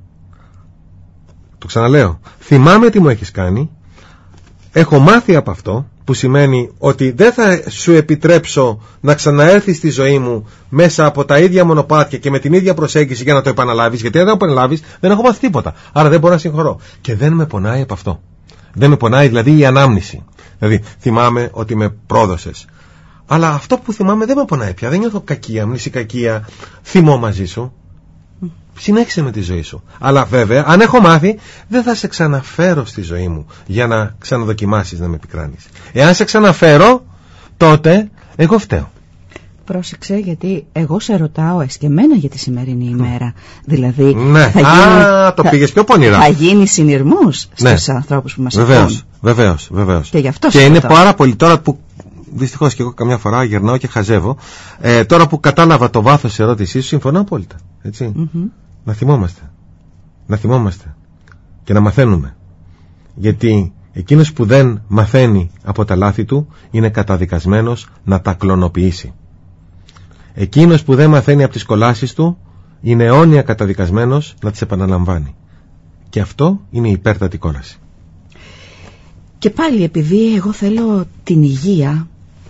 Το ξαναλέω. Θυμάμαι τι μου έχεις κάνει, έχω μάθει από αυτό, που σημαίνει ότι δεν θα σου επιτρέψω να ξαναέρθεις στη ζωή μου μέσα από τα ίδια μονοπάτια και με την ίδια προσέγγιση για να το επαναλάβεις, γιατί αν δεν το επαναλάβεις δεν έχω μάθει τίποτα. Άρα δεν μπορώ να συγχωρώ. Και δεν με πονάει από αυτό. Δεν με πονάει δηλαδή η ανάμνηση. Δηλαδή θυμάμαι ότι με πρόδωσες. Αλλά αυτό που θυμάμαι δεν με πονάει πια. Δεν νιώθω κακία, μνησικακία, θυμώ μαζί σου. Συνέχισε με τη ζωή σου. Αλλά βέβαια, αν έχω μάθει, δεν θα σε ξαναφέρω στη ζωή μου για να ξαναδοκιμάσεις να με πικράνεις. Εάν σε ξαναφέρω, τότε εγώ φταίω. Πρόσεξε, γιατί εγώ σε ρωτάω εσκεμμένα για τη σημερινή ημέρα. Δηλαδή, ναι. Το πήγες πιο πονηρά. Θα γίνει συνειρμός στους ανθρώπους που μας ακούν. Βεβαίως. Και γι' αυτό και είναι πάρα πολύ τώρα που. Δυστυχώς και εγώ καμιά φορά γερνάω και χαζεύω. Τώρα που κατάλαβα το βάθος της ερώτησής σου, συμφωνώ απόλυτα. Έτσι. Να θυμόμαστε και να μαθαίνουμε. Γιατί εκείνος που δεν μαθαίνει από τα λάθη του είναι καταδικασμένος να τα κλωνοποιήσει. Εκείνος που δεν μαθαίνει από τις κολάσεις του είναι αιώνια καταδικασμένος να τις επαναλαμβάνει. Και αυτό είναι η υπέρτατη κόλαση. Και πάλι, επειδή εγώ θέλω την υγεία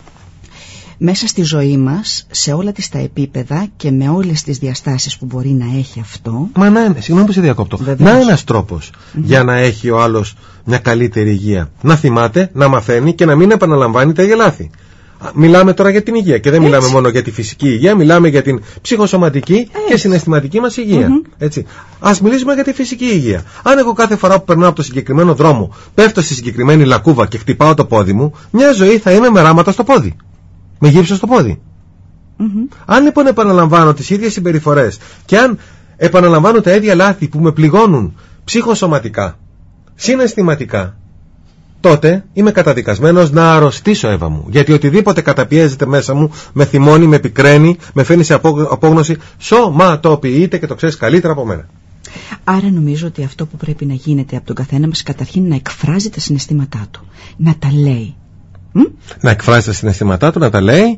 μέσα στη ζωή μας, σε όλα τις τα επίπεδα και με όλες τις διαστάσεις που μπορεί να έχει αυτό. Μα να είναι, συγγνώμη που σε διακόπτω. Να είναι ένας τρόπος για να έχει ο άλλος μια καλύτερη υγεία. Να θυμάται, να μαθαίνει και να μην επαναλαμβάνει τα ίδια λάθη. Μιλάμε τώρα για την υγεία και δεν μιλάμε μόνο για τη φυσική υγεία, μιλάμε για την ψυχοσωματική και συναισθηματική μας υγεία. Έτσι. Ας μιλήσουμε για τη φυσική υγεία. Αν εγώ κάθε φορά που περνάω από το συγκεκριμένο δρόμο πέφτω στη συγκεκριμένη λακκούβα και χτυπάω το πόδι μου, μια ζωή θα είμαι με ράματα στο πόδι. Με γύψο στο πόδι. Αν λοιπόν επαναλαμβάνω τις ίδιες συμπεριφορές και αν επαναλαμβάνω τα ίδια λάθη που με πληγώνουν ψυχοσωματικά, συναισθηματικά, τότε είμαι καταδικασμένος να αρρωστήσω, Εύα μου. Γιατί οτιδήποτε καταπιέζεται μέσα μου με θυμώνει, με πικραίνει, με φέρνει σε απόγνωση, σωματοποιείται και το ξέρεις καλύτερα από μένα. Άρα νομίζω ότι αυτό που πρέπει να γίνεται από τον καθένα μας, καταρχήν να εκφράζει τα συναισθήματά του, να τα λέει. Να εκφράζει τα συναισθήματά του, να τα λέει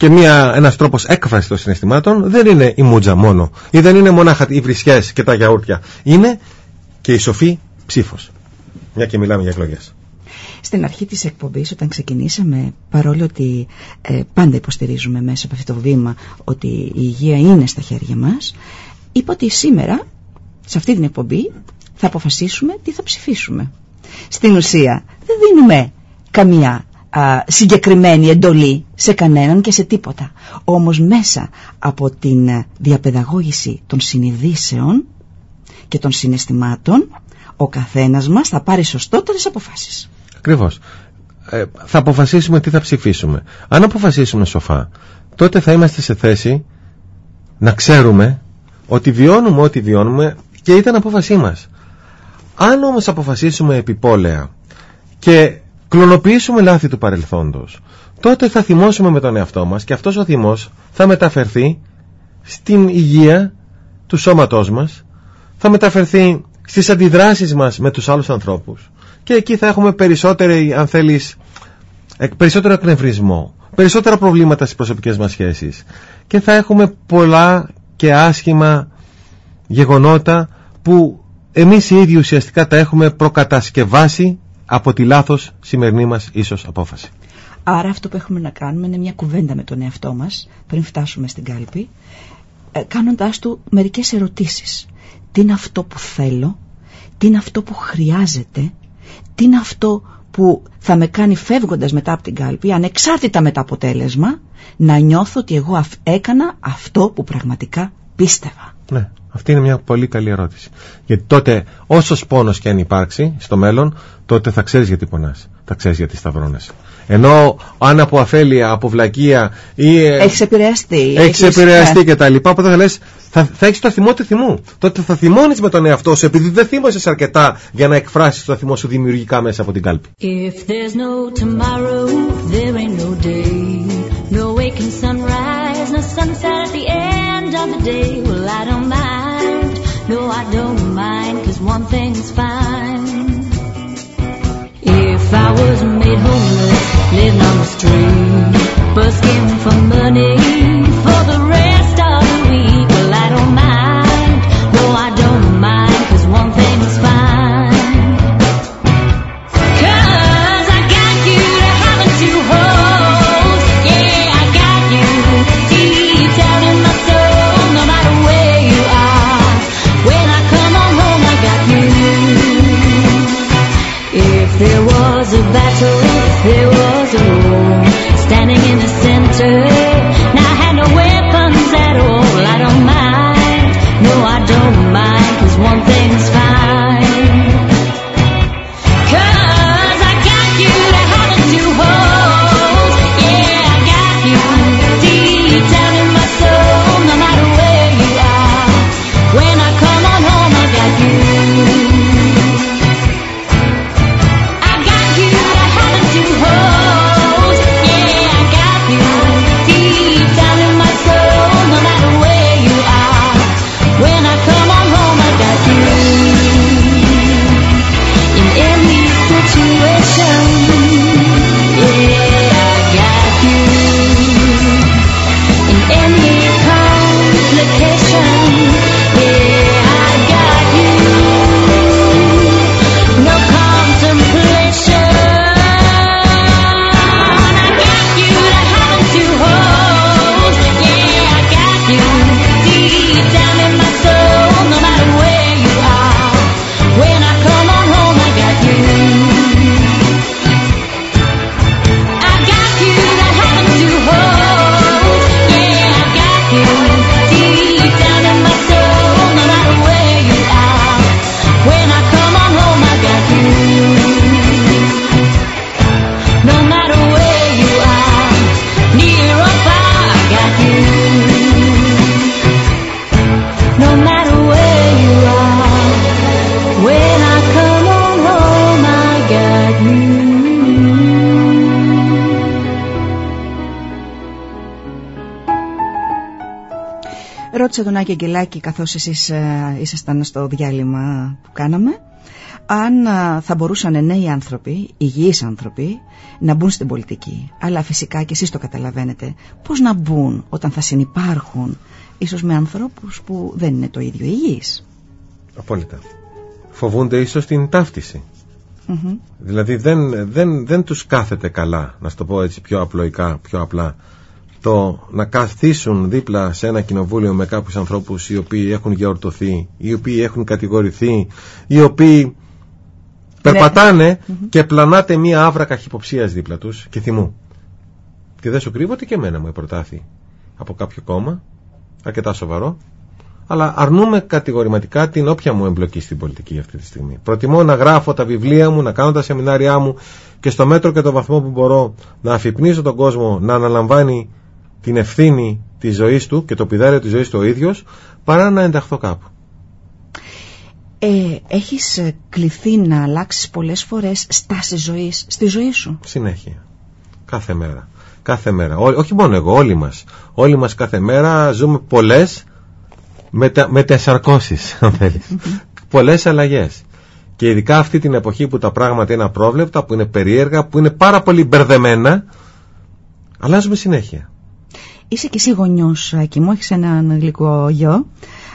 και ένας τρόπος έκφρασης των συναισθημάτων δεν είναι η μούτζα μόνο, ή δεν είναι μονάχα οι βρισιές και τα γιαούρτια, είναι και η σοφή ψήφος, μια και μιλάμε για εκλογές. Στην αρχή της εκπομπής, όταν ξεκινήσαμε, παρόλο ότι πάντα υποστηρίζουμε μέσα από αυτό το βήμα ότι η υγεία είναι στα χέρια μας, είπα ότι σήμερα σε αυτή την εκπομπή θα αποφασίσουμε τι θα ψηφίσουμε. Στην ουσία δεν δίνουμε καμία συγκεκριμένη εντολή σε κανέναν και σε τίποτα. Όμως μέσα από την διαπαιδαγώγηση των συνειδήσεων και των συναισθημάτων, ο καθένας μας θα πάρει σωστότερες αποφάσεις. Ακριβώς. Θα αποφασίσουμε τι θα ψηφίσουμε. Αν αποφασίσουμε σοφά, τότε θα είμαστε σε θέση να ξέρουμε ότι βιώνουμε ό,τι βιώνουμε και ήταν απόφασή μας. Αν όμως αποφασίσουμε επιπόλαια και κλωνοποιήσουμε λάθη του παρελθόντος, τότε θα θυμώσουμε με τον εαυτό μας και αυτός ο θυμός θα μεταφερθεί στην υγεία του σώματός μας, θα μεταφερθεί στις αντιδράσεις μας με τους άλλους ανθρώπους και εκεί θα έχουμε περισσότερο εκνευρισμό, περισσότερα προβλήματα στις προσωπικές μας σχέσεις και θα έχουμε πολλά και άσχημα γεγονότα που εμείς οι ίδιοι ουσιαστικά τα έχουμε προκατασκευάσει από τη λάθος σημερινή μας ίσως απόφαση. Άρα αυτό που έχουμε να κάνουμε είναι μια κουβέντα με τον εαυτό μας πριν φτάσουμε στην κάλπη, κάνοντάς του μερικές ερωτήσεις. Τι είναι αυτό που θέλω, τι είναι αυτό που χρειάζεται, τι είναι αυτό που θα με κάνει φεύγοντας μετά από την κάλπη, ανεξάρτητα με το αποτέλεσμα, να νιώθω ότι εγώ έκανα αυτό που πραγματικά πίστευα. Ναι, αυτή είναι μια πολύ καλή ερώτηση. Γιατί τότε όσος πόνος και αν υπάρξει στο μέλλον, τότε θα ξέρεις γιατί πονάς, θα ξέρεις γιατί σταυρώνεσαι. Ενώ αν από αφέλεια, από βλακεία ή έχεις επηρεαστεί και τα λοιπά, οπότε θα λες, θα έχεις το θυμό του θυμού. Τότε θα θυμώνεις με τον εαυτό σου επειδή δεν θύμωσες αρκετά για να εκφράσεις το θυμό σου δημιουργικά μέσα από την κάλπη. If there's no tomorrow, there ain't no day, no waking sunrise, no sunset at the end of the day. Well, I don't mind, no I don't mind, 'cause one thing's fine. If I was made homeless, living on the street, busking for money for the rest of the week, well I don't mind, no I don't mind, 'cause one thing's fine. 'Cause I got you to having to hold, yeah I got you deep down in my soul, no matter where you are, when I come on home I got you. If there was a battle, if there was a war, standing in the center, now I had no weapons at all. I don't mind, no I don't mind, 'cause one thing's fine. 'Cause I got you to having to hold, yeah I got you deep down in my soul, no matter where you are, when I come on home I got you. Ρώτησα τον Άκη Αγγελάκη καθώς εσείς ήσασταν στο διάλειμμα που κάναμε αν θα μπορούσαν νέοι άνθρωποι, υγιείς άνθρωποι, να μπουν στην πολιτική. Αλλά φυσικά και εσείς το καταλαβαίνετε. Πώς να μπουν όταν θα συνυπάρχουν, ίσως με ανθρώπους που δεν είναι το ίδιο υγιείς. Απόλυτα. Φοβούνται ίσως την ταύτιση. Δηλαδή δεν τους κάθεται καλά, να σου το πω έτσι πιο απλοϊκά, πιο απλά, το να καθίσουν δίπλα σε ένα κοινοβούλιο με κάποιους ανθρώπους οι οποίοι έχουν γιορτωθεί, οι οποίοι έχουν κατηγορηθεί, οι οποίοι περπατάνε και πλανάται μία άβρα καχυποψίας δίπλα τους και θυμού. Και δεν σου κρύβω ότι και εμένα μου προτάθη από κάποιο κόμμα, αρκετά σοβαρό, αλλά αρνούμε κατηγορηματικά την όποια μου εμπλοκή στην πολιτική αυτή τη στιγμή. Προτιμώ να γράφω τα βιβλία μου, να κάνω τα σεμινάρια μου και στο μέτρο και το βαθμό που μπορώ να αφυπνίζω τον κόσμο να αναλαμβάνει την ευθύνη της ζωής του και το πηδάριο της ζωής του ο ίδιος, παρά να ενταχθώ κάπου. Έχεις κληθεί να αλλάξεις πολλές φορές στάση ζωής στη ζωή σου? Συνέχεια. Κάθε μέρα. Κάθε μέρα. Όχι μόνο εγώ, όλοι μας κάθε μέρα ζούμε πολλές μετασαρκώσεις, αν θέλεις. Πολλές αλλαγές. Και ειδικά αυτή την εποχή που τα πράγματα είναι απρόβλεπτα, που είναι περίεργα, που είναι πάρα πολύ μπερδεμένα, αλλάζουμε συνέχεια. Είσαι και εσύ γονιός και μου έχεις έναν γλυκό γιο.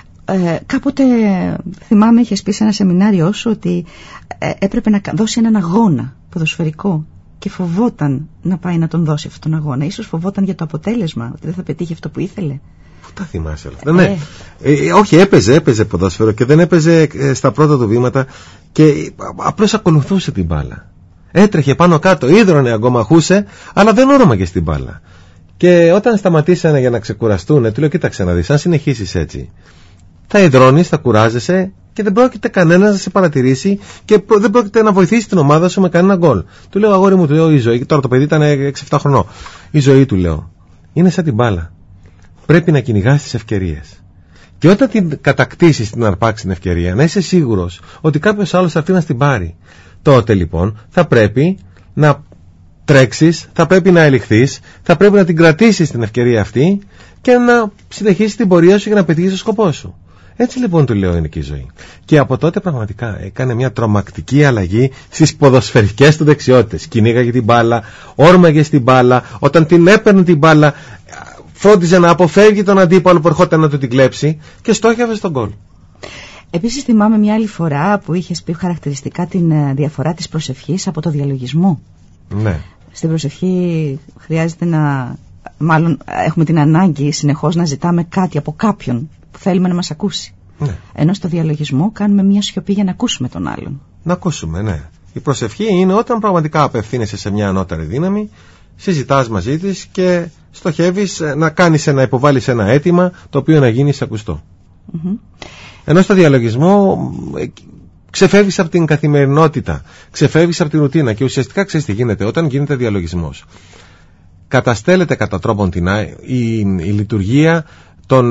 Κάποτε θυμάμαι είχες πει σε ένα σεμινάριό σου ότι έπρεπε να δώσει έναν αγώνα ποδοσφαιρικό και φοβόταν να πάει να τον δώσει αυτόν τον αγώνα. Ίσως φοβόταν για το αποτέλεσμα, ότι δεν θα πετύχει αυτό που ήθελε. Πού τα θυμάσαι όλα αυτά? Ναι. Όχι, έπαιζε ποδόσφαιρο και δεν έπαιζε στα πρώτα του βήματα και απλώς ακολουθούσε την μπάλα. Έτρεχε πάνω κάτω, ίδρωνε, αγκομαχούσε, αλλά δεν όρωμαγε στην μπάλα. Και όταν σταματήσανε για να ξεκουραστούν, του λέω: κοίταξε να δεις, αν συνεχίσεις έτσι, θα υδρώνεις, θα κουράζεσαι και δεν πρόκειται κανένας να σε παρατηρήσει και δεν πρόκειται να βοηθήσει την ομάδα σου με κανένα γκολ. Του λέω: αγόρι μου, του λέω, η ζωή, τώρα το παιδί ήταν 6-7 χρονών. Η ζωή, του λέω, είναι σαν την μπάλα. Πρέπει να κυνηγάς τις ευκαιρίες. Και όταν την κατακτήσεις, την αρπάξεις την ευκαιρία, να είσαι σίγουρος ότι κάποιος άλλος θα έρθει να την πάρει. Τότε λοιπόν θα πρέπει να τρέξεις, θα πρέπει να ελιχθείς, θα πρέπει να την κρατήσεις την ευκαιρία αυτή και να συνεχίσεις την πορεία σου για να πετύχεις το σκοπό σου. Έτσι λοιπόν του λέω είναι και η ζωή. Και από τότε πραγματικά έκανε μια τρομακτική αλλαγή στις ποδοσφαιρικές του δεξιότητες. Κυνήγαγε την μπάλα, όρμαγε στην μπάλα, όταν την έπαιρνε την μπάλα φρόντιζε να αποφεύγει τον αντίπαλο που ερχόταν να του την κλέψει και στόχευε στον γκολ. Επίσης θυμάμαι μια άλλη φορά που είχες πει χαρακτηριστικά την διαφορά της προσευχής από το διαλογισμό. Ναι. Στην προσευχή χρειάζεται μάλλον έχουμε την ανάγκη συνεχώς να ζητάμε κάτι από κάποιον που θέλουμε να μας ακούσει. Ναι. Ενώ στο διαλογισμό κάνουμε μια σιωπή για να ακούσουμε τον άλλον. Να ακούσουμε, ναι. Η προσευχή είναι όταν πραγματικά απευθύνεσαι σε μια ανώτερη δύναμη, συζητάς μαζί της και στοχεύεις να υποβάλεις ένα αίτημα το οποίο να γίνει ακουστό. Ενώ στο διαλογισμό ξεφεύγεις από την καθημερινότητα, ξεφεύγεις από την ρουτίνα και ουσιαστικά ξέρεις τι γίνεται όταν γίνεται διαλογισμός. Καταστέλλεται κατά τρόπον η λειτουργία των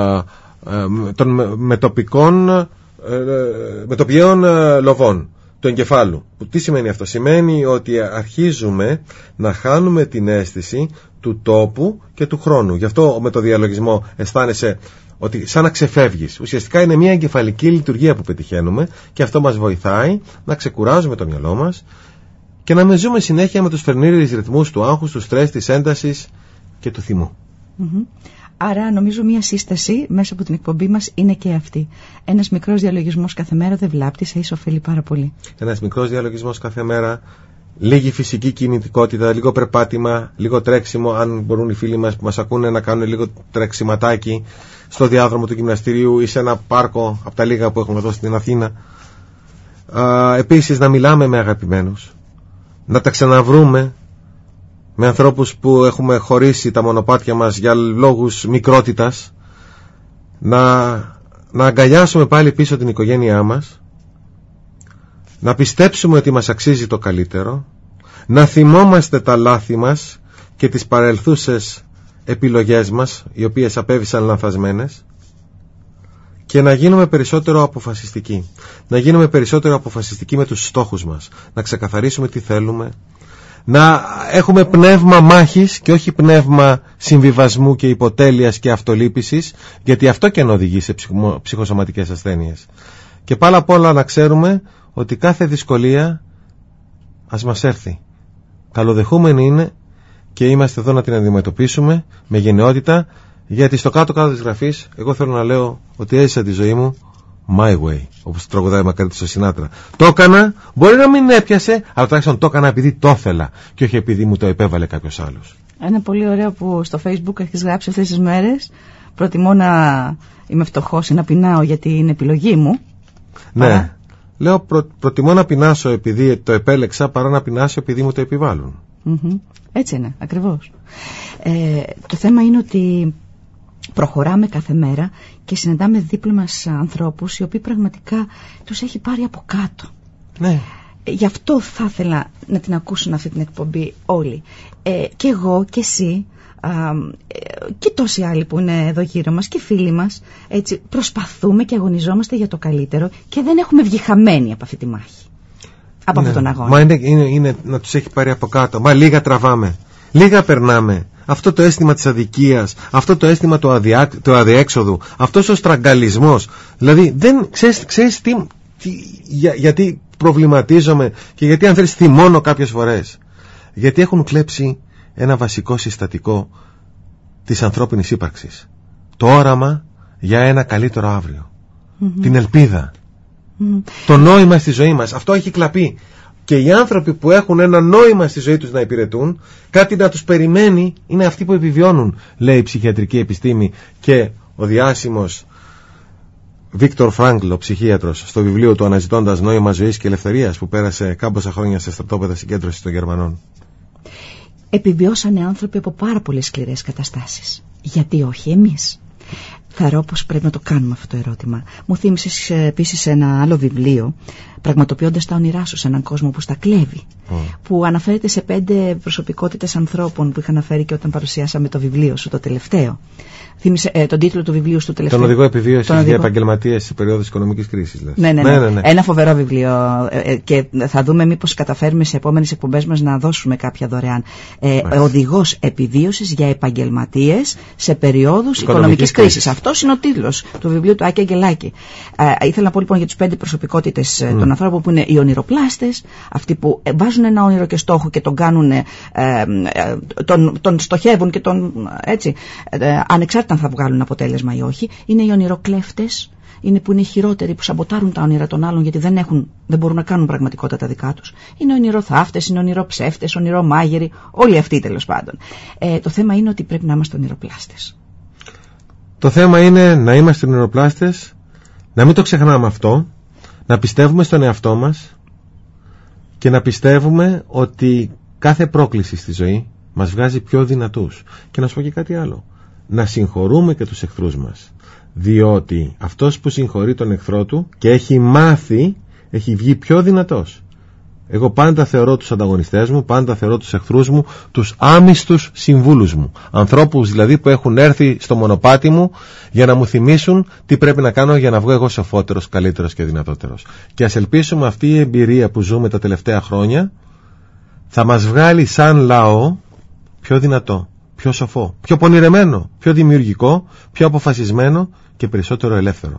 μετοπιαίων λοβών του εγκεφάλου. Τι σημαίνει αυτό? Σημαίνει ότι αρχίζουμε να χάνουμε την αίσθηση του τόπου και του χρόνου. Γι' αυτό με το διαλογισμό αισθάνεσαι ότι σαν να ξεφεύγεις. Ουσιαστικά είναι μια εγκεφαλική λειτουργία που πετυχαίνουμε και αυτό μας βοηθάει να ξεκουράζουμε το μυαλό μας και να με ζούμε συνέχεια με τους φρενήριους ρυθμούς του άγχους, του στρες, της έντασης και του θυμού. Άρα νομίζω μια σύσταση μέσα από την εκπομπή μας είναι και αυτή. Ένας μικρός διαλογισμός κάθε μέρα δεν βλάπτει, σε ωφελεί πάρα πολύ. Ένας μικρός διαλογισμός κάθε μέρα, λίγη φυσική κινητικότητα, λίγο περπάτημα, λίγο τρέξιμο, αν μπορούν οι φίλοι μας που μας ακούνε να κάνουν λίγο τρεξιματάκι στο διάδρομο του γυμναστηρίου ή σε ένα πάρκο από τα λίγα που έχουμε εδώ στην Αθήνα. Επίσης να μιλάμε με αγαπημένους, να τα ξαναβρούμε με ανθρώπους που έχουμε χωρίσει τα μονοπάτια μας για λόγους μικρότητας, να αγκαλιάσουμε πάλι πίσω την οικογένειά μας, να πιστέψουμε ότι μας αξίζει το καλύτερο, να θυμόμαστε τα λάθη μας και τις παρελθούσες επιλογές μας, οι οποίες απέβησαν λανθασμένες, και να γίνουμε περισσότερο αποφασιστικοί. Να γίνουμε περισσότερο αποφασιστικοί με τους στόχους μας, να ξεκαθαρίσουμε τι θέλουμε, να έχουμε πνεύμα μάχης και όχι πνεύμα συμβιβασμού και υποτέλειας και αυτολύπησης, γιατί αυτό και να οδηγεί σε ψυχοσωματικές ασθένειες. Και πάνω απ' όλα να ξέρουμε ότι κάθε δυσκολία ας μας έρθει. Καλοδεχούμενη είναι και είμαστε εδώ να την αντιμετωπίσουμε με γενναιότητα, γιατί στο κάτω-κάτω της γραφής εγώ θέλω να λέω ότι έζησα τη ζωή μου my way, όπως τραγουδάει Μακαρίτης ο Σινάτρα. Το έκανα, μπορεί να μην έπιασε, αλλά τουλάχιστον το έκανα επειδή το ήθελα και όχι επειδή μου το επέβαλε κάποιος άλλος. Ένα πολύ ωραίο που στο Facebook έχεις γράψει αυτές τις μέρες. Προτιμώ να είμαι φτωχός ή να πεινάω γιατί είναι επιλογή μου. Ναι, λέω προτιμώ να πεινάσω επειδή το επέλεξα παρά να πεινάσω επειδή μου το επιβάλλουν. Έτσι είναι, ακριβώς. Το θέμα είναι ότι προχωράμε κάθε μέρα και συναντάμε δίπλα μας ανθρώπους οι οποίοι πραγματικά τους έχει πάρει από κάτω. Ναι. Γι' αυτό θα ήθελα να την ακούσουν αυτή την εκπομπή όλοι. Και εγώ και εσύ και τόσοι άλλοι που είναι εδώ γύρω μας και φίλοι μας, έτσι, προσπαθούμε και αγωνιζόμαστε για το καλύτερο και δεν έχουμε βγει χαμένοι από αυτή τη μάχη, από αυτόν τον αγώνα. Μα είναι να τους έχει πάρει από κάτω. Μα λίγα τραβάμε, λίγα περνάμε. Αυτό το αίσθημα της αδικίας, αυτό το αίσθημα του αδιέξοδου, αυτός ο στραγγαλισμός. Δηλαδή δεν ξέρεις γιατί προβληματίζομαι και γιατί αν θέλεις θυμώνω κάποιες φορές. Γιατί έχουν κλέψει ένα βασικό συστατικό της ανθρώπινης ύπαρξης. Το όραμα για ένα καλύτερο αύριο. Την ελπίδα. Το νόημα στη ζωή μας. Αυτό έχει κλαπεί. Και οι άνθρωποι που έχουν ένα νόημα στη ζωή τους να υπηρετούν, κάτι να τους περιμένει, είναι αυτοί που επιβιώνουν, λέει η ψυχιατρική επιστήμη και ο διάσημος Βίκτορ Φράγκλ, ο ψυχίατρος, στο βιβλίο του «Αναζητώντας νόημα ζωής και ελευθερίας», που πέρασε κάμποσα χρόνια σε στρατόπεδα συγκέντρωσης των Γερμανών. Επιβιώσανε άνθρωποι από πάρα πολλές σκληρές καταστάσεις. Γιατί όχι εμείς? Θαρώ πως πρέπει να το κάνουμε αυτό το ερώτημα. Μου θύμισες επίσης ένα άλλο βιβλίο, πραγματοποιώντας τα όνειρά σου σε έναν κόσμο που στα κλέβει, που αναφέρεται σε 5 προσωπικότητες ανθρώπων που είχα αναφέρει και όταν παρουσιάσαμε το βιβλίο σου το τελευταίο. Θύμισε τον τίτλο του βιβλίου του τελευταίου. Τον οδηγό επιβίωσης για επαγγελματίες σε περίοδους οικονομικής κρίσης. Ναι. Ένα φοβερό βιβλίο και θα δούμε μήπως καταφέρουμε σε επόμενες εκπομπές μας να δώσουμε κάποια δωρεάν. Οδηγός επιβίωσης για επαγγελματίες σε περίοδους οικονομικής κρίσης. Αυτός είναι ο τίτλος του βιβλίου του Άκη Αγγελάκη. Ήθελα να πω λοιπόν για τις 5 προσωπικότητες των ανθρώπων που είναι οι ονειροπλάστες, αυτοί που βάζουν ένα όνειρο και στόχο και τον κάνουν, τον στοχεύουν και τον έτσι, ανεξάρτητα αν θα βγάλουν αποτέλεσμα ή όχι. Είναι οι ονειροκλέφτες, είναι που είναι οι χειρότεροι, που σαμποτάρουν τα όνειρα των άλλων γιατί δεν μπορούν να κάνουν πραγματικότητα τα δικά τους. Είναι ονειροθάφτες, είναι ονειροψεύτες, ονειρομάγειροι, όλοι αυτοί τέλος πάντων. Το θέμα είναι ότι πρέπει να είμαστε ονειροπλάστες. Το θέμα είναι να είμαστε ονειροπλάστες, να μην το ξεχνάμε αυτό, να πιστεύουμε στον εαυτό μας και να πιστεύουμε ότι κάθε πρόκληση στη ζωή μας βγάζει πιο δυνατούς. Και να σου πω και κάτι άλλο. Να συγχωρούμε και τους εχθρούς μας, διότι αυτός που συγχωρεί τον εχθρό του και έχει μάθει, έχει βγει πιο δυνατός. Εγώ πάντα θεωρώ τους ανταγωνιστές μου, πάντα θεωρώ τους εχθρούς μου τους άμυστους συμβούλους μου, ανθρώπους δηλαδή που έχουν έρθει στο μονοπάτι μου για να μου θυμίσουν τι πρέπει να κάνω για να βγω εγώ σοφότερος, καλύτερος και δυνατότερος. Και ας ελπίσουμε αυτή η εμπειρία που ζούμε τα τελευταία χρόνια θα μας βγάλει σαν λαό πιο δυνατό, πιο σοφό, πιο πονηρεμένο, πιο δημιουργικό, πιο αποφασισμένο και περισσότερο ελεύθερο.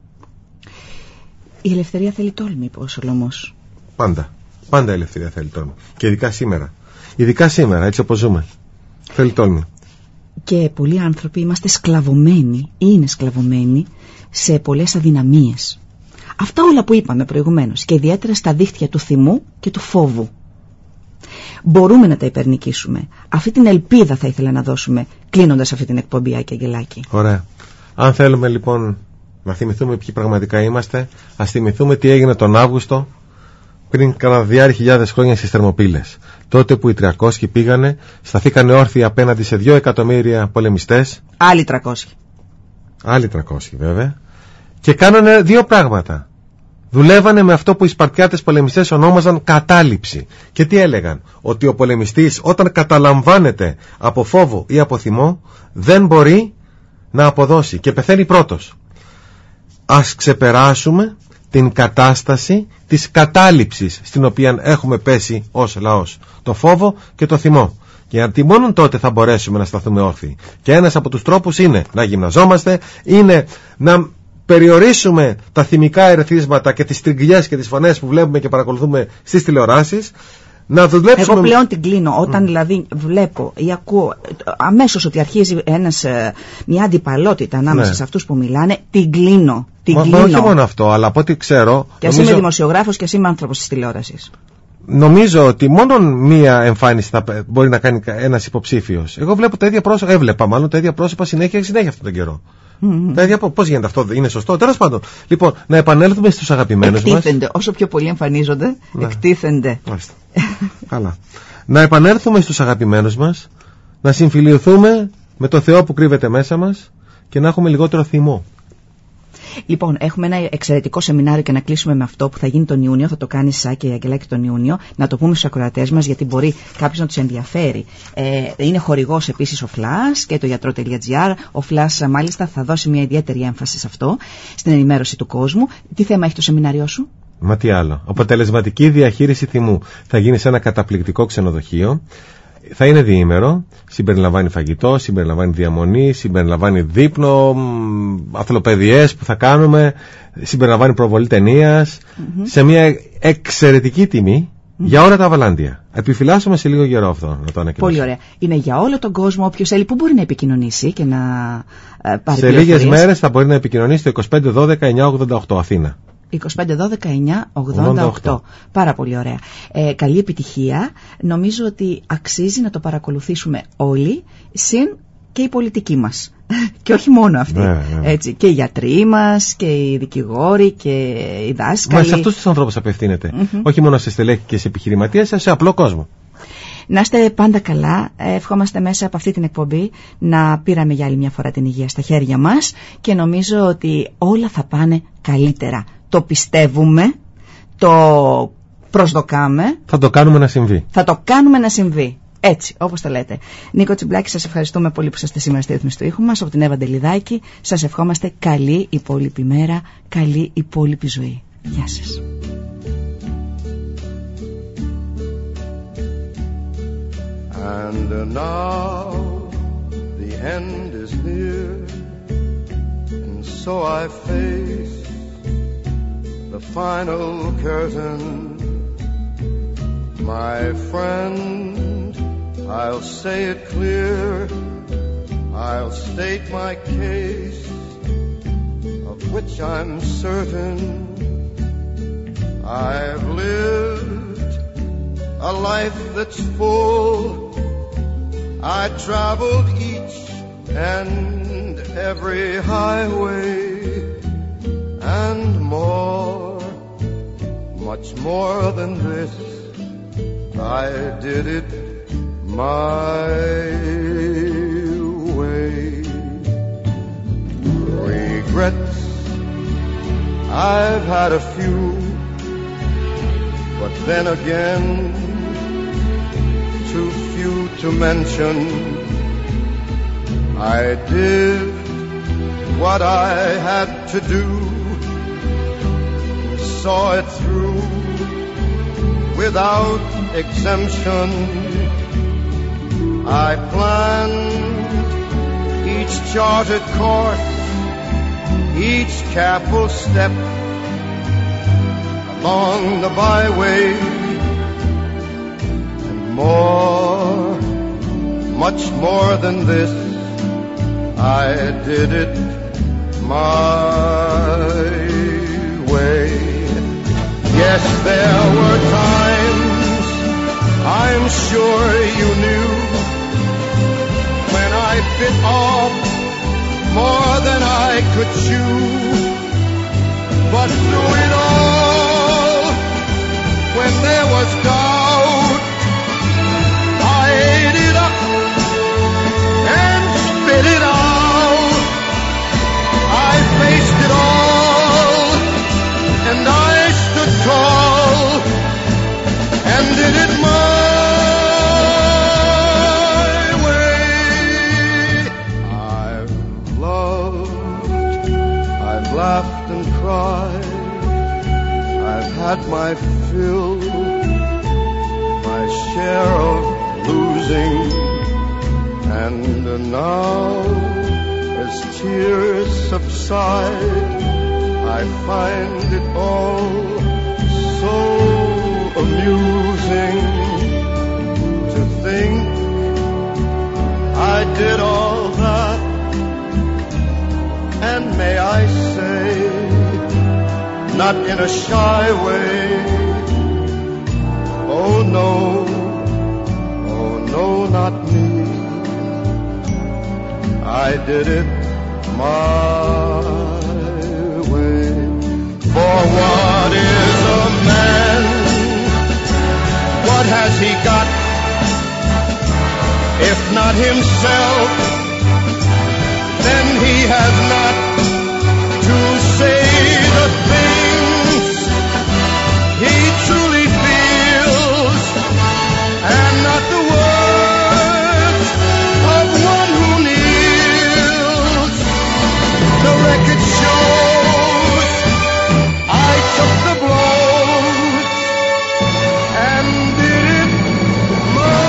Η ελευθερία θέλει τόλμη, είπε ο Σολομός. Πάντα η ελευθερία θέλει τόλμη. Και ειδικά σήμερα, έτσι όπως ζούμε, θέλει τόλμη. Και πολλοί άνθρωποι είμαστε σκλαβωμένοι ή είναι σκλαβωμένοι σε πολλές αδυναμίες. Αυτά όλα που είπαμε προηγουμένως και ιδιαίτερα στα δίχτυα του θυμού και του φόβου. Μπορούμε να τα υπερνικήσουμε. Αυτή την ελπίδα θα ήθελα να δώσουμε κλείνοντας αυτή την εκπομπή, Άκη Αγγελάκη. Ωραία. Αν θέλουμε λοιπόν να θυμηθούμε ποιοι πραγματικά είμαστε, ας θυμηθούμε τι έγινε τον Αύγουστο πριν κανένα 2.000 χρόνια στις Θερμοπύλες. Τότε που οι 300 πήγανε, σταθήκανε όρθιοι απέναντι σε 2 εκατομμύρια πολεμιστές. Άλλοι 300 βέβαια. Και κάνανε 2 πράγματα. Δουλεύανε με αυτό που οι Σπαρτιάτες πολεμιστές ονόμαζαν κατάληψη. Και τι έλεγαν? Ότι ο πολεμιστής όταν καταλαμβάνεται από φόβο ή από θυμό δεν μπορεί να αποδώσει και πεθαίνει πρώτος. Ας ξεπεράσουμε την κατάσταση της κατάληψης στην οποία έχουμε πέσει ως λαός, το φόβο και το θυμό, γιατί μόνο τότε θα μπορέσουμε να σταθούμε όρθιοι. Και ένας από τους τρόπους είναι να γυμναζόμαστε, είναι να περιορίσουμε τα θυμικά ερεθίσματα και τις τριγκλιές και τις φωνές που βλέπουμε και παρακολουθούμε στις τηλεοράσεις. Να δουλέψουμε... Εγώ πλέον την κλείνω. Όταν δηλαδή βλέπω ή ακούω αμέσως ότι αρχίζει μια αντιπαλότητα ανάμεσα σε αυτούς που μιλάνε, την κλείνω. Μα όχι μόνο αυτό, αλλά από ό,τι ξέρω. Και ας είμαι δημοσιογράφος και ας είμαι άνθρωπος της τηλεόρασης. Νομίζω ότι μόνο μία εμφάνιση μπορεί να κάνει ένας υποψήφιος. Εγώ βλέπω τα ίδια πρόσωπα, έβλεπα τα ίδια πρόσωπα συνέχεια αυτόν τον καιρό. Τα ίδια, πώς γίνεται αυτό, είναι σωστό? Τέλος πάντων, λοιπόν, να επανέλθουμε στους αγαπημένους μας. Εκτίθενται, όσο πιο πολύ εμφανίζονται, εκτίθενται. Καλά. Να επανέλθουμε στους αγαπημένους μας, να συμφιλιωθούμε με το Θεό που κρύβεται μέσα μας και να έχουμε λιγότερο θυμό. Λοιπόν, έχουμε ένα εξαιρετικό σεμινάριο και να κλείσουμε με αυτό που θα γίνει τον Ιούνιο. Θα το κάνει Σάκη και Αγγελάκη τον Ιούνιο. Να το πούμε στους ακροατές μας, γιατί μπορεί κάποιος να τους ενδιαφέρει. Είναι χορηγός επίσης ο Φλάς και το γιατρό.gr. Ο Φλάς μάλιστα θα δώσει μια ιδιαίτερη έμφαση σε αυτό, στην ενημέρωση του κόσμου. Τι θέμα έχει το σεμινάριό σου? Μα τι άλλο. Αποτελεσματική διαχείριση θυμού. Θα γίνει σε ένα καταπληκτικό ξενοδοχείο. Θα είναι διήμερο, συμπεριλαμβάνει φαγητό, συμπεριλαμβάνει διαμονή, συμπεριλαμβάνει δείπνο, αθλοπαιδιές που θα κάνουμε, συμπεριλαμβάνει προβολή ταινίας, σε μια εξαιρετική τιμή για όλα τα Βαλάντια. Επιφυλάσσουμε σε λίγο καιρό αυτό να το ανακοινώσουμε. Πολύ ωραία. Είναι για όλο τον κόσμο. Όποιος θέλει, πού μπορεί να επικοινωνήσει και να πάρει σε λίγες μέρες θα μπορεί να επικοινωνήσει στο 2512-988 Αθήνα. 2512-988. Πάρα πολύ ωραία. Καλή επιτυχία. Νομίζω ότι αξίζει να το παρακολουθήσουμε όλοι, συν και οι πολιτικοί μας. Και όχι μόνο αυτοί. Έτσι, και οι γιατροί μας, και οι δικηγόροι, και οι δάσκαλοι. Μα σε αυτούς τους ανθρώπους απευθύνεται. Όχι μόνο σε στελέχη και σε επιχειρηματίες, αλλά σε απλό κόσμο. Να είστε πάντα καλά. Ευχόμαστε μέσα από αυτή την εκπομπή να πήραμε για άλλη μια φορά την υγεία στα χέρια μας και νομίζω ότι όλα θα πάνε καλύτερα. Το πιστεύουμε, το προσδοκάμε. Θα το κάνουμε να συμβεί. Θα το κάνουμε να συμβεί. Έτσι, όπως το λέτε. Νίκο Τσιμπλάκη, σας ευχαριστούμε πολύ που είστε σήμερα στη ρύθμιση του ήχου μας. Από την Εύα Ντελιδάκη, σας ευχόμαστε καλή υπόλοιπη μέρα, καλή υπόλοιπη ζωή. Γεια σας. And now the end is near, and so I face the final curtain. My friend, I'll say it clear, I'll state my case, of which I'm certain. I've lived a life that's full. I traveled each and every highway and more, much more than this. I did it my way. Regrets, I've had a few, but then again, too few to mention. I did what I had to do, saw it through without exemption. I planned each charted course, each careful step along the byway, and more, much more than this, I did it my way. Yes, there were times, I'm sure you knew, when I bit off more than I could chew. But through it all, when there was doubt, I ate it up and spit it out. I faced it all, and I stood tall and did it my way. I've loved, I've laughed and cried, I've had my fill, my share of losing, and now as tears subside, I find it all so amusing to think I did all that, and may I say, not in a shy way, oh no, not me. I did it my way. For what is a man? What has he got? If not himself, then he has not to say the things he truly feels, and not the words of one who kneels. The record shows I took the blows and did it my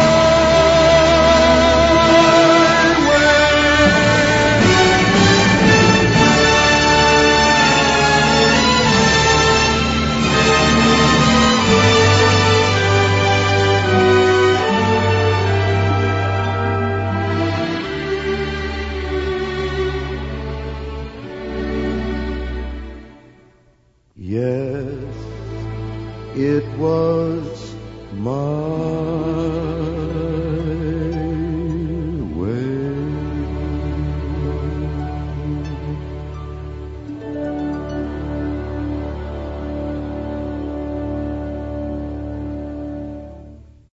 Yes, it was